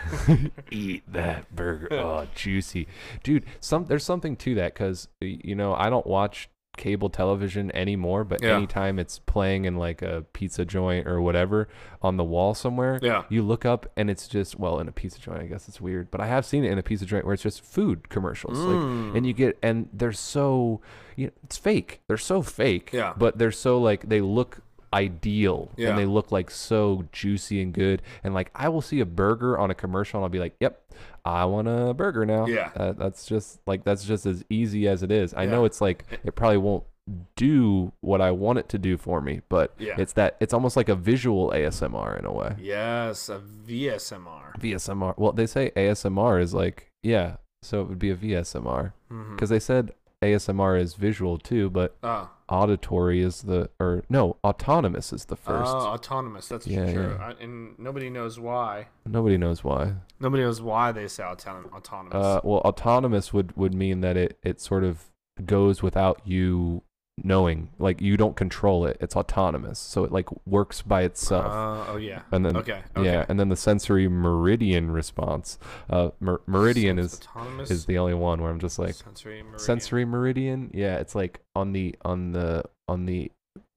Eat that burger. Oh, juicy, dude. Some there's something to that because you know I don't watch cable television anymore, but Yeah. anytime it's playing in like a pizza joint or whatever on the wall somewhere, Yeah. you look up and it's just well in a pizza joint. I guess it's weird, but I have seen it in a pizza joint where it's just food commercials, Mm. like and you get and they're so you know it's fake. They're so fake, Yeah. but they're so like they look ideal Yeah. and they look like so juicy and good, and like I will see a burger on a commercial and I'll be like, yep, I want a burger now. Yeah. uh, that's just like that's just as easy as it is. I Yeah. know it's like it probably won't do what I want it to do for me, but Yeah. it's that it's almost like a visual A S M R in a way. Yes, a V S M R. V S M R, well they say A S M R is like, yeah, so it would be a V S M R Mhm. because they said A S M R is visual too, but Oh, auditory is the or no autonomous is the first. oh, autonomous. That's Yeah, true. yeah. I, and nobody knows why. Nobody knows why. Nobody knows why they say auton- autonomous. Uh, well, autonomous would, would mean that it, it sort of goes without you knowing. Like, you don't control it. It's autonomous. So it, like, works by itself. Uh, oh yeah. and then, okay. Okay. yeah, and then the sensory meridian response. Uh, mer- meridian Sens- is autonomous. is the only one where I'm just like, sensory meridian. sensory meridian. Yeah, it's like on the on the on the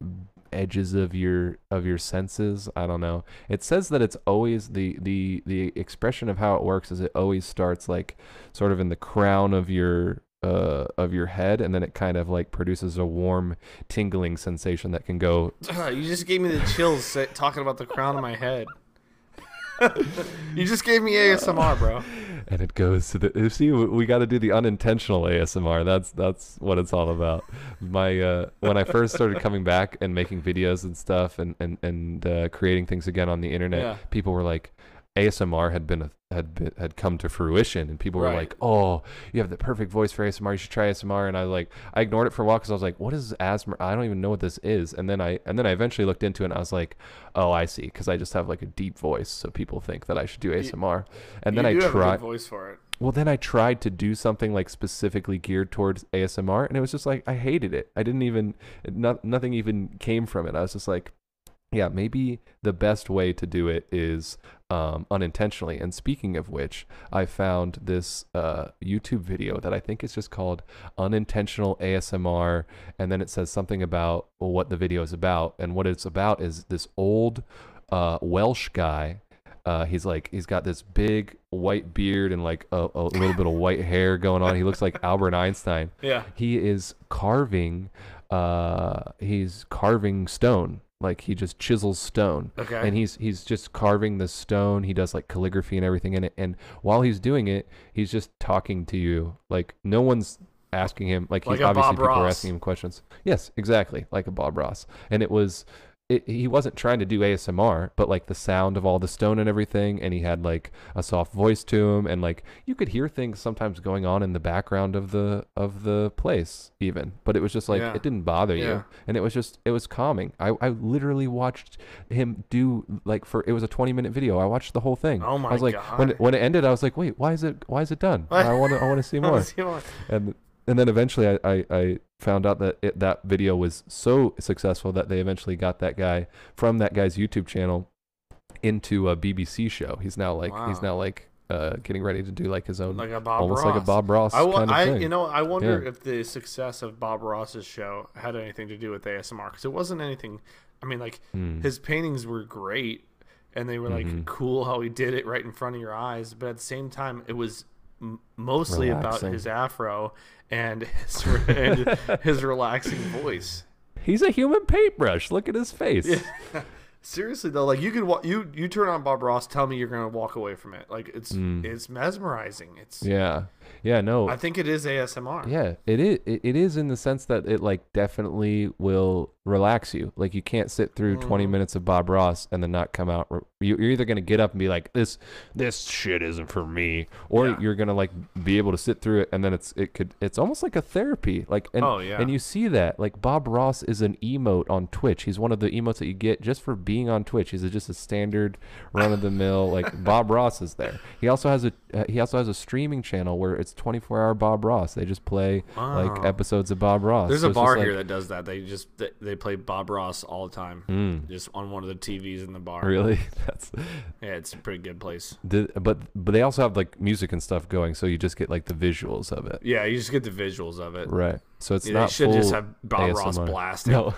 edges of your of your senses. I don't know. It says that it's always the the the expression of how it works is it always starts like sort of in the crown of your uh, of your head, and then it kind of like produces a warm tingling sensation that can go. You just gave me the chills sa- talking about the crown of my head. You just gave me A S M R, bro. And it goes to the. See, we, we got to do the unintentional A S M R. That's that's what it's all about. My uh, when I first started coming back and making videos and stuff, and and and uh, creating things again on the internet, Yeah. people were like, A S M R had been a, had been, had come to fruition, and people were Right. like, "Oh, you have the perfect voice for A S M R. You should try A S M R." And I like I ignored it for a while because I was like, "What is A S M R? I don't even know what this is." And then I and then I eventually looked into it, and I was like, "Oh, I see," because I just have like a deep voice, so people think that I should do A S M R. And then you I do have a tried. good voice for it. Well, then I tried to do something like specifically geared towards A S M R, and it was just like I hated it. I didn't even, not, nothing even came from it. I was just like, yeah, maybe the best way to do it is um, unintentionally. And speaking of which, I found this uh, YouTube video that I think is just called Unintentional A S M R, and then it says something about well, what the video is about, and what it's about is this old uh, Welsh guy. Uh, he's like he's got this big white beard and like a, a little bit of white hair going on. He looks like Albert Einstein. Yeah. He is carving. Uh, he's carving stone. Like he just chisels stone. Okay. And he's he's just carving the stone. He does like calligraphy and everything in it. And while he's doing it, he's just talking to you. Like no one's asking him. Like, Like he's a obviously Bob people are Ross. asking him questions. Yes, exactly, like a Bob Ross. And it was. It, he wasn't trying to do A S M R, but like the sound of all the stone and everything, and he had like a soft voice to him, and like you could hear things sometimes going on in the background of the of the place even, but it was just like Yeah. it didn't bother Yeah. you, and it was just it was calming. I, I literally watched him do like for it was a twenty minute video. I watched the whole thing. Oh my I was like God. when it, when it ended, I was like, wait, why is it why is it done? I want to I want to see more. And and then eventually I, I, I found out that it, that video was so successful that they eventually got that guy from that guy's YouTube channel into a B B C show. He's now like he's Wow. now like uh, getting ready to do like his own Like a Bob almost Ross. like a Bob Ross I, wa- kind of I thing. you know, I wonder Yeah. if the success of Bob Ross's show had anything to do with A S M R, because it wasn't anything. I mean, like Hmm. his paintings were great, and they were like Mhm. cool how he did it right in front of your eyes, but at the same time, it was m- mostly Relaxing. about his afro and his and his relaxing voice. He's a human paintbrush. Look at his face. Yeah. Seriously though, like you could wa- you you turn on Bob Ross, tell me you're gonna walk away from it. Like it's Mm. it's mesmerizing. It's Yeah. Yeah, no. I think it is A S M R. Yeah, it is. It, it is in the sense that it like definitely will relax you. Like you can't sit through twenty Mhm. minutes of Bob Ross and then not come out. re- you- You're either gonna get up and be like, "This, this shit isn't for me," or Yeah. you're gonna like be able to sit through it, and then it's it could it's almost like a therapy. Like and Oh, yeah. and you see that like Bob Ross is an emote on Twitch. He's one of the emotes that you get just for being on Twitch. He's a, just a standard run of the mill like Bob Ross is there. He also has a uh, he also has a streaming channel where it's twenty-four hour Bob Ross. They just play like Wow. episodes of Bob Ross. There's So a it's just bar like- here that does that. They just they, they play Bob Ross all the time, Mm, just on one of the T Vs in the bar. really? That's Yeah, it's a pretty good place. the, but but they also have like music and stuff going, so you just get like the visuals of it, Yeah, you just get the visuals of it. right? So it's Yeah, not they should full just have Bob A S M R. Ross blasting. No,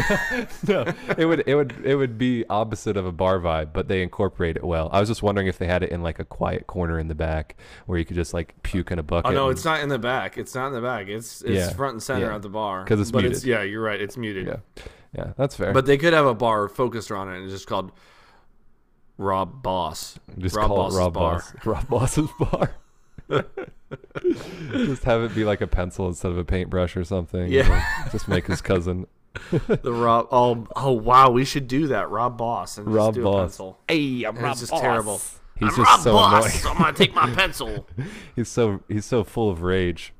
no, it would it would it would be opposite of a bar vibe, but they incorporate it well. I was just wondering if they had it in like a quiet corner in the back where you could just like puke in a bucket. Oh no, and- it's not in the back. It's not in the back. It's it's Yeah, front and center yeah. at the bar. 'Cause it's but muted. It's, yeah, you're right. It's muted. yeah, yeah, that's fair. But they could have a bar focused on it and it's just called Rob Boss. just Rob call Boss's it Rob bar. Boss. Rob Boss's bar. Just have it be like a pencil instead of a paintbrush or something. Yeah. and then just make his cousin The Rob. Oh, oh wow, we should do that. Rob Boss and Rob just do Boss. a pencil. Hey, I'm And it's just terrible. He's I'm just Rob so Boss. annoying. I'm gonna take my pencil. He's so he's so full of rage.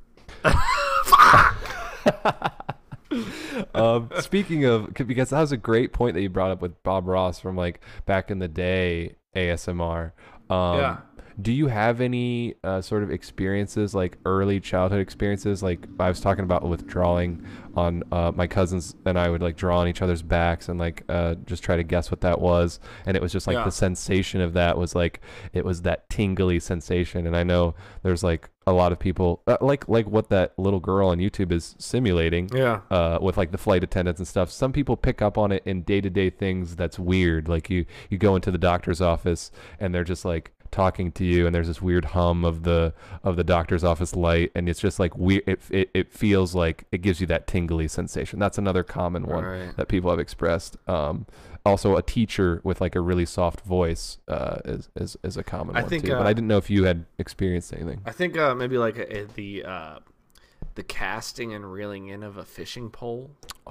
um, speaking of, c- because that was a great point that you brought up with Bob Ross from like back in the day, A S M R. Um, Yeah. Do you have any uh, sort of experiences, like early childhood experiences? Like I was talking about with drawing on uh, my cousins and I would like draw on each other's backs and like uh, just try to guess what that was. And it was just like Yeah. the sensation of that was like, it was that tingly sensation. And I know there's like a lot of people uh, like, like what that little girl on YouTube is simulating Yeah. uh, with like the flight attendants and stuff. Some people pick up on it in day-to-day things that's weird. Like you, you go into the doctor's office and they're just like talking to you, and there's this weird hum of the of the doctor's office light, and it's just like weird. It, it it feels like it gives you that tingly sensation. That's another common one Right. that people have expressed. Um, also, a teacher with like a really soft voice uh, is, is is a common I one think, too. uh, But I didn't know if you had experienced anything. I think uh, maybe like a, the uh, the casting and reeling in of a fishing pole.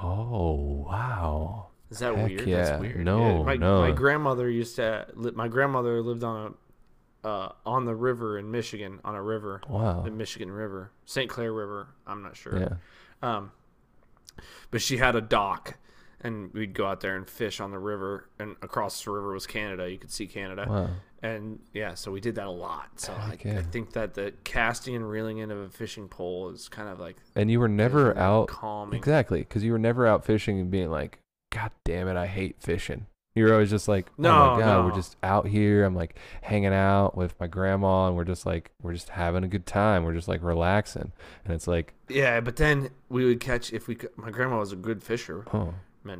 Oh wow! Is that Heck weird? yeah. That's weird. No, my, no. My grandmother used to. li- My grandmother lived on a uh, on the river in Michigan, on a river, Wow. the Michigan River, Saint Clair River. I'm not sure. Yeah. Um, but she had a dock, and we'd go out there and fish on the river. And across the river was Canada. You could see Canada. Wow. And yeah, so we did that a lot. So I, Heck yeah. I think that the casting and reeling in of a fishing pole is kind of like And you were never very out. calming. Exactly, because you were never out fishing and being like, God damn it, I hate fishing. You were always just like, oh No, my God, no. we're just out here. I'm like hanging out with my grandma, and we're just like, we're just having a good time. We're just like relaxing. And it's like, Yeah, but then we would catch if we. c- My grandma was a good fisherman, oh,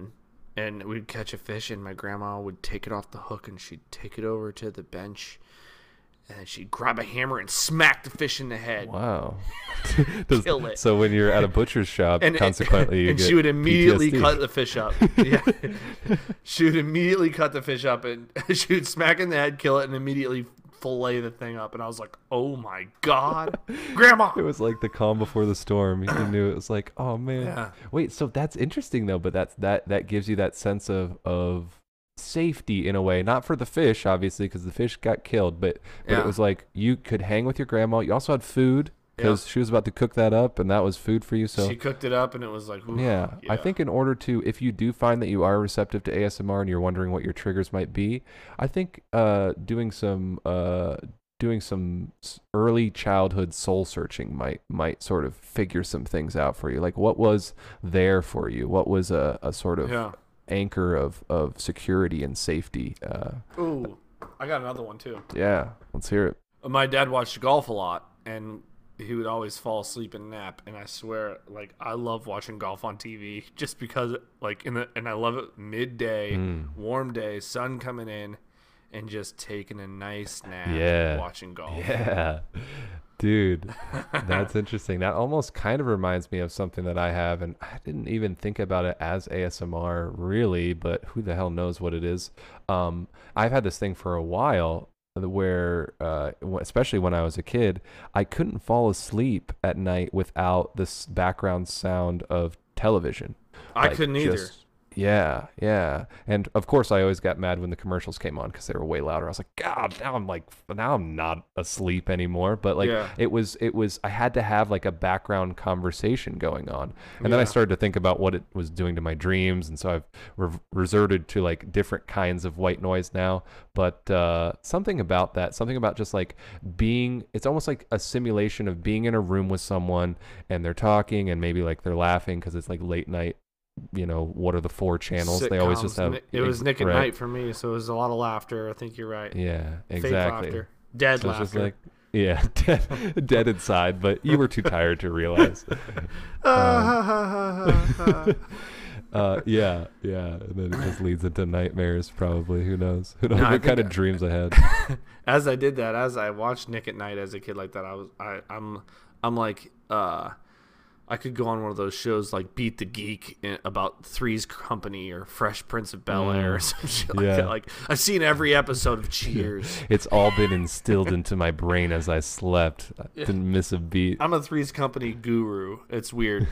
and we'd catch a fish, and my grandma would take it off the hook, and she'd take it over to the bench, and then she'd grab a hammer and smack the fish in the head. wow. Does- Kill it. So when you're at a butcher's shop, And, consequently, you and get she would immediately P T S D. cut the fish up. Yeah, she would immediately cut the fish up, and she would smack it in the head, kill it, and immediately fillet the thing up. And I was like, "Oh my God, Grandma!" It was like the calm before the storm. You knew it was like, oh man. Yeah. Wait, so that's interesting though, but that's that that gives you that sense of of safety in a way, not for the fish obviously because the fish got killed, but but Yeah. it was like you could hang with your grandma. You also had food because she was about to cook that up, and that was food for you. So She cooked it up, and it was like, ooh, yeah, I think in order to, if you do find that you are receptive to A S M R and you're wondering what your triggers might be, I think uh, doing some uh, doing some s- early childhood soul searching might might sort of figure some things out for you. Like what was there for you? What was a, a sort of Yeah. anchor of, of security and safety? Uh, Ooh, I got another one too. yeah, let's hear it. My dad watched golf a lot, and he would always fall asleep and nap. And I swear, like, I love watching golf on T V just because, like, in the and I love it midday, Mm. warm day, sun coming in, and just taking a nice nap, Yeah. watching golf. Yeah. Dude, that's interesting. That almost kind of reminds me of something that I have, and I didn't even think about it as A S M R really, but who the hell knows what it is. Um, I've had this thing for a while where, uh, w- especially when I was a kid, I couldn't fall asleep at night without this background sound of television. I Like, couldn't either. just- Yeah, yeah. And of course, I always got mad when the commercials came on because they were way louder. I was like, God, now I'm like, now I'm not asleep anymore. But like, Yeah. it was, it was, I had to have like a background conversation going on. And then I Yeah. started to think about what it was doing to my dreams. And so I've re- resorted to like different kinds of white noise now. But uh, something about that, something about just like being, it's almost like a simulation of being in a room with someone and they're talking and maybe like they're laughing because it's like late night. You know, what are the four channels? They always just Sitcoms. have. Ni- It was Nick at right. Night for me, so it was a lot of laughter. I think you're right. Yeah, Fake exactly. laughter. Dead So it's laughter. just like, yeah, dead, dead inside, but you were too tired to realize. Um, uh, yeah, yeah. And then it just leads into nightmares, probably. Who knows? Who knows No, I what kind think of I- dreams I had? As I did that, as I watched Nick at Night as a kid like that, I was I I'm I'm like uh I could go on one of those shows like Beat the Geek in, about Three's Company or Fresh Prince of Bel Air or Mm. some shit like Yeah. that. Like I've seen every episode of Cheers. It's all been instilled into my brain as I slept. I didn't miss a beat. I'm a Three's Company guru. It's weird.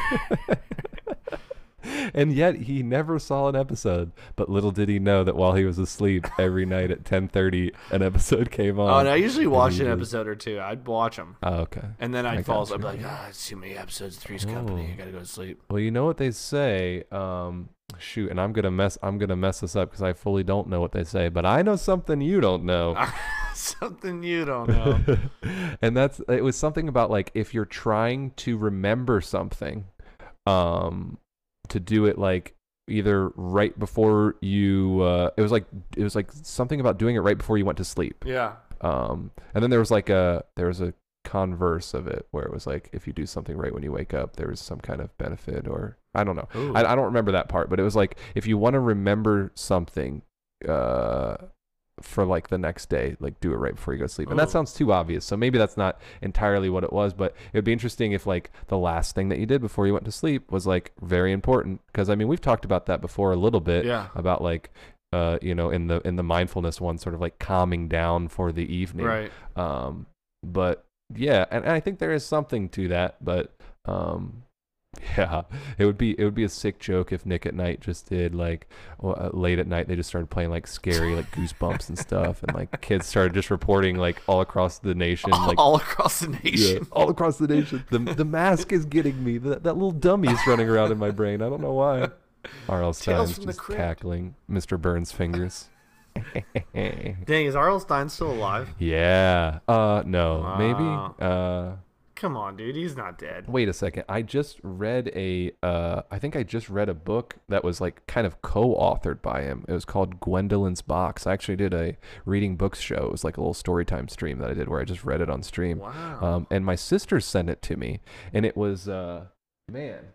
And yet he never saw an episode. But little did he know that while he was asleep, every night at ten thirty, an episode came on. Oh, and I usually watch an usually- episode or two. I'd watch them, Oh, okay. and then I'd I fall got asleep. I'd you. be like, ah, it's too many episodes of Three's Company. I Oh. gotta go to sleep. Well, you know what they say. Um, shoot, and I'm gonna mess. I'm gonna mess this up because I fully don't know what they say. But I know something you don't know. Something you don't know. And that's it was something about like if you're trying to remember something, um, to do it like either right before you. Uh, it was like it was like something about doing it right before you went to sleep. Yeah. Um, and then there was like a there was a converse of it where it was like if you do something right when you wake up, there was some kind of benefit or I don't know. I, I don't remember that part, but it was like if you want to remember something, uh, for like the next day, like do it right before you go to sleep. And that Ooh. sounds too obvious. So maybe that's not entirely what it was, but it would be interesting if like the last thing that you did before you went to sleep was like very important. Cause I mean, we've talked about that before a little bit Yeah. about like, uh, you know, in the, in the mindfulness one, sort of like calming down for the evening. Right. Um, but yeah, and, and I think there is something to that, but, um, yeah, it would be it would be a sick joke if Nick at Night just did like well, uh, late at night they just started playing like scary like Goosebumps and stuff, and like kids started just reporting like all across the nation, like all across the yeah, nation. all across the nation. The the mask is getting me. That that little dummy is running around in my brain. I don't know why. R L Stein's from the just crypt. cackling. Mister Burns' fingers. Dang, is R L Stein still alive? Yeah. Uh no. Wow. Maybe. Uh. Come on, dude. He's not dead. Wait a second. I just read a uh I think I just read a book that was like kind of co-authored by him. It was called Gwendolyn's Box. I actually did a reading books show. It was like a little story time stream that I did where I just read it on stream. Wow. Um and my sister sent it to me, and it was uh man.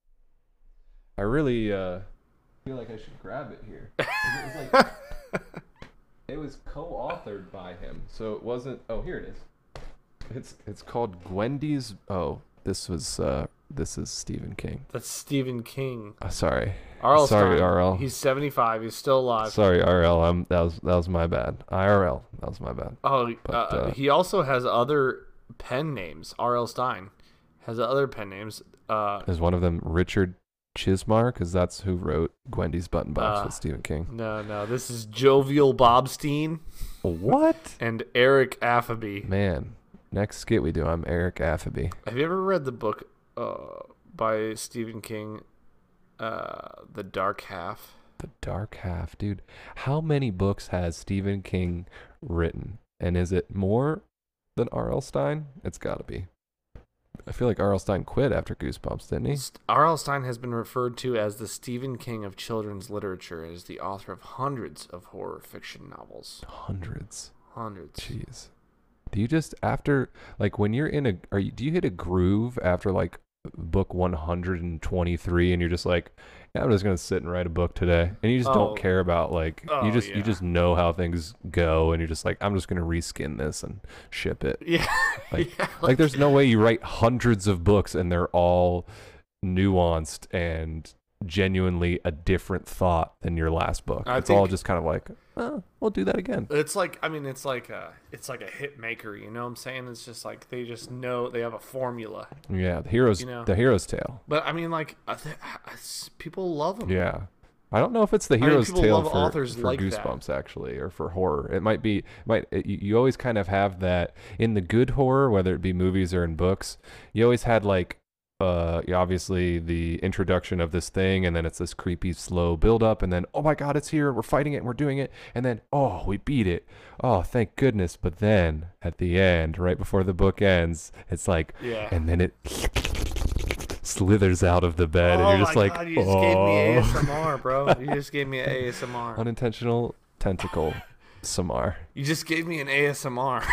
I really uh feel like I should grab it here. It was like it was co-authored by him. So it wasn't oh here it is. It's it's called Gwendy's. Oh, this was uh this is Stephen King. That's Stephen King. Uh, sorry, R L sorry, Stein. R L. He's seventy-five. He's still alive. Sorry, R L. I'm that was that was my bad. I R L. That was my bad. Oh, But, uh, uh, he also has other pen names. R L Stein has other pen names. Uh, Is one of them Richard Chismar? Because that's who wrote Gwendy's Button Box Uh, with Stephen King. no, no. This is Jovial Bobstein What? and Eric Affaby. Man, next skit we do, I'm Eric Affaby. Have you ever read the book uh, by Stephen King, uh, The Dark Half? The Dark Half, dude. How many books has Stephen King written? And is it more than R L Stein? It's got to be. I feel like R L Stein quit after Goosebumps, didn't he? R L Stein has been referred to as the Stephen King of children's literature and is the author of hundreds of horror fiction novels. Hundreds. Hundreds. Jeez. Do you just after like when you're in a are you do you hit a groove after like book one hundred twenty-three and you're just like, yeah, I'm just gonna sit and write a book today, and you just Oh. don't care about like Oh, you just yeah. you just know how things go, and you're just like, I'm just gonna reskin this and ship it. Yeah. Like- yeah, Like there's no way you write hundreds of books and they're all nuanced and genuinely a different thought than your last book. I It's all think- just kind of like, oh, we'll do that again. It's like I mean, it's like a it's like a hit maker. You know what I'm saying? It's just like they just know they have a formula. Yeah, the hero's You know. the hero's tale. But I mean, like I th- it's- people love them. Yeah. I don't know if it's the mean, hero's people tale love for, authors for like that. Goosebumps actually, or for horror. It might be, might it, you you always kind of have that in the good horror, whether it be movies or in books. You always had like, uh, you obviously the introduction of this thing, and then it's this creepy slow build up, and then oh my god, it's here, we're fighting it, and we're doing it, and then oh we beat it, oh thank goodness. But then at the end, right before the book ends, it's like, Yeah. and then it slithers out of the bed, oh and you're just my like, God, you just oh. gave me A S M R, bro. You just gave me an A S M R. Unintentional tentacle Samar. You just gave me an A S M R.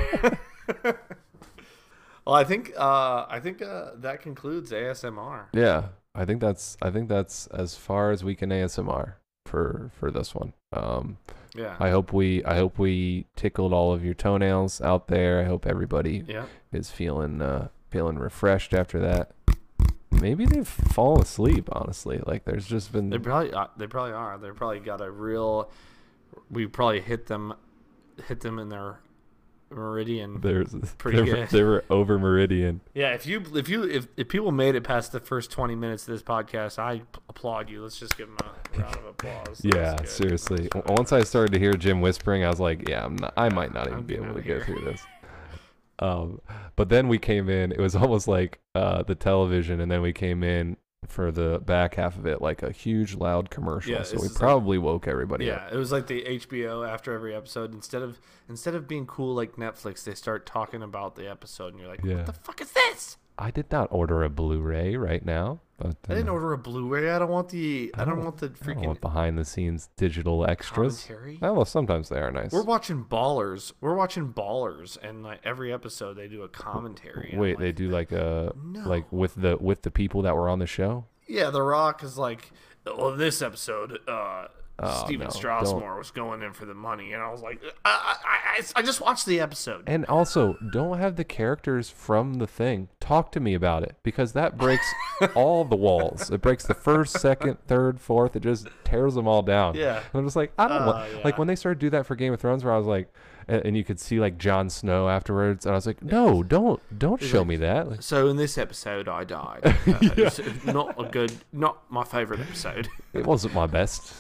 Well, I think uh, I think uh, that concludes A S M R. Yeah, I think that's I think that's as far as we can A S M R for for this one. Um, Yeah. I hope we I hope we tickled all of your toenails out there. I hope everybody yeah. is feeling uh, feeling refreshed after that. Maybe they've fallen asleep. Honestly, like there's just been They probably uh, they probably are. They probably got a real. We probably hit them, hit them in their meridian. there's Pretty they, good. Were, they were over meridian. Yeah, if you if you if, if people made it past the first twenty minutes of this podcast, I p- applaud you. Let's just give them a round of applause. That Yeah, was good. seriously. That was W- Once I started to hear Jim whispering, I was like, yeah, I'm not, I might not even I'm be getting able to outta go here. through this. Um, but then we came in. It was almost like uh, the television, and then we came in for the back half of it, like a huge loud commercial. Yeah, so this we is like- probably woke everybody up. Yeah, it was like the H B O after every episode. Instead of instead of being cool like Netflix, they start talking about the episode, and you're like, Yeah. "What the fuck is this?" I did not order a Blu-ray right now. But, I didn't uh, order a Bluray. I don't want the. I don't, don't- want the I don't freaking want behind-the-scenes digital extras. commentary. Oh, well, sometimes they are nice. We're watching Ballers. We're watching Ballers, and like every episode they do a commentary. and I'm Wait, like, they do like a No. like with the with the people that were on the show. Yeah, The Rock is like, well, this episode, uh, Oh, Steven no, Strasmore don't. was going in for the money, and I was like, I, I, I, I just watched the episode. And also, don't have the characters from the thing talk to me about it, because that breaks all the walls. It breaks the first, second, third, fourth. It just tears them all down. Yeah. And I'm just like, I don't Uh, want. yeah. Like when they started to do that for Game of Thrones, where I was like, and, and you could see like Jon Snow afterwards, and I was like, no, don't, don't show like- me that. Like, So in this episode, I died. Uh, It's not a good, not my favorite episode. it wasn't my best.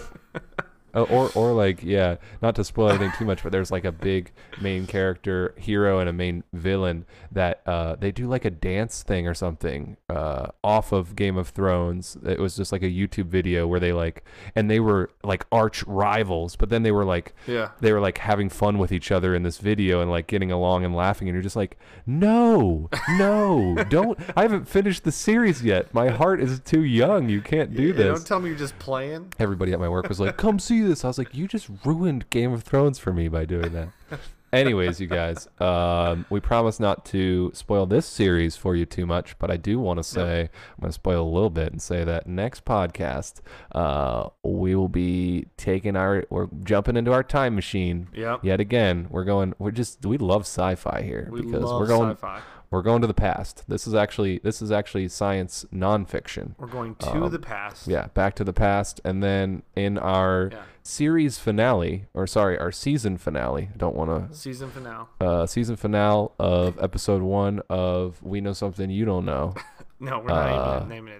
Uh, or, or like, yeah, not to spoil anything too much, but there's like a big main character hero and a main villain that uh, they do like a dance thing or something uh, off of Game of Thrones. It was just like a YouTube video where they like, and they were like arch rivals, but then they were like, Yeah. they were like having fun with each other in this video and like getting along and laughing, and you're just like, no, no, don't. I haven't finished the series yet. My heart is too young. You can't do Yeah, this. Don't tell me you're just playing. Everybody at my work was like, come see this. I was like, you just ruined Game of Thrones for me by doing that. Anyways, you guys, um, we promise not to spoil this series for you too much, but I do want to say, I'm going to spoil a little bit and say that next podcast, uh, we will be taking our, we're jumping into our time machine Yep. yet again. We're going, we're just, we love sci-fi here We because love we're going, sci-fi. we're going to the past. This is actually, this is actually science nonfiction. We're going to Um, the past. Yeah, back to the past, and then in our Yeah. series finale, or sorry, our season finale. I don't want Season finale. to. Uh, season finale of episode one of We Know Something You Don't Know. No, we're not Uh, even naming it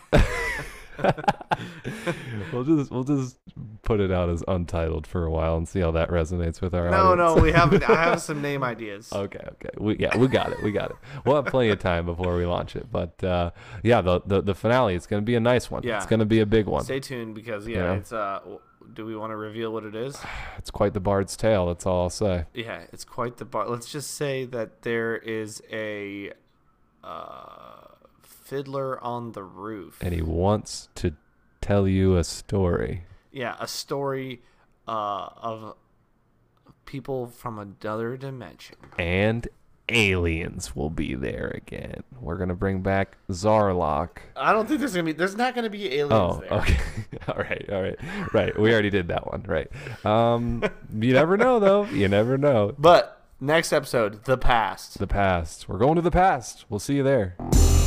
that. we'll just we'll just put it out as untitled for a while and see how that resonates with our No, audience. no, we have I have some name ideas. Okay, okay. We yeah, we got it. We got it. We'll have plenty of time before we launch it. But uh, yeah, the, the the finale, it's gonna be a nice one. Yeah. It's gonna be a big one. Stay tuned because yeah, Yeah. it's uh. w- Do we want to reveal what it is? It's quite the bard's tale. That's all I'll say. Yeah, it's quite the bar. Let's just say that there is a uh, fiddler on the roof. And he wants to tell you a story. Yeah, a story uh, of people from another dimension. And aliens will be there again. We're gonna bring back Zarlok. I don't think there's gonna be. There's not gonna be aliens Oh, there. okay. all right, all right, right. We already did that one, right? Um, you never know, though. You never know. But next episode, the past. The past. We're going to the past. We'll see you there.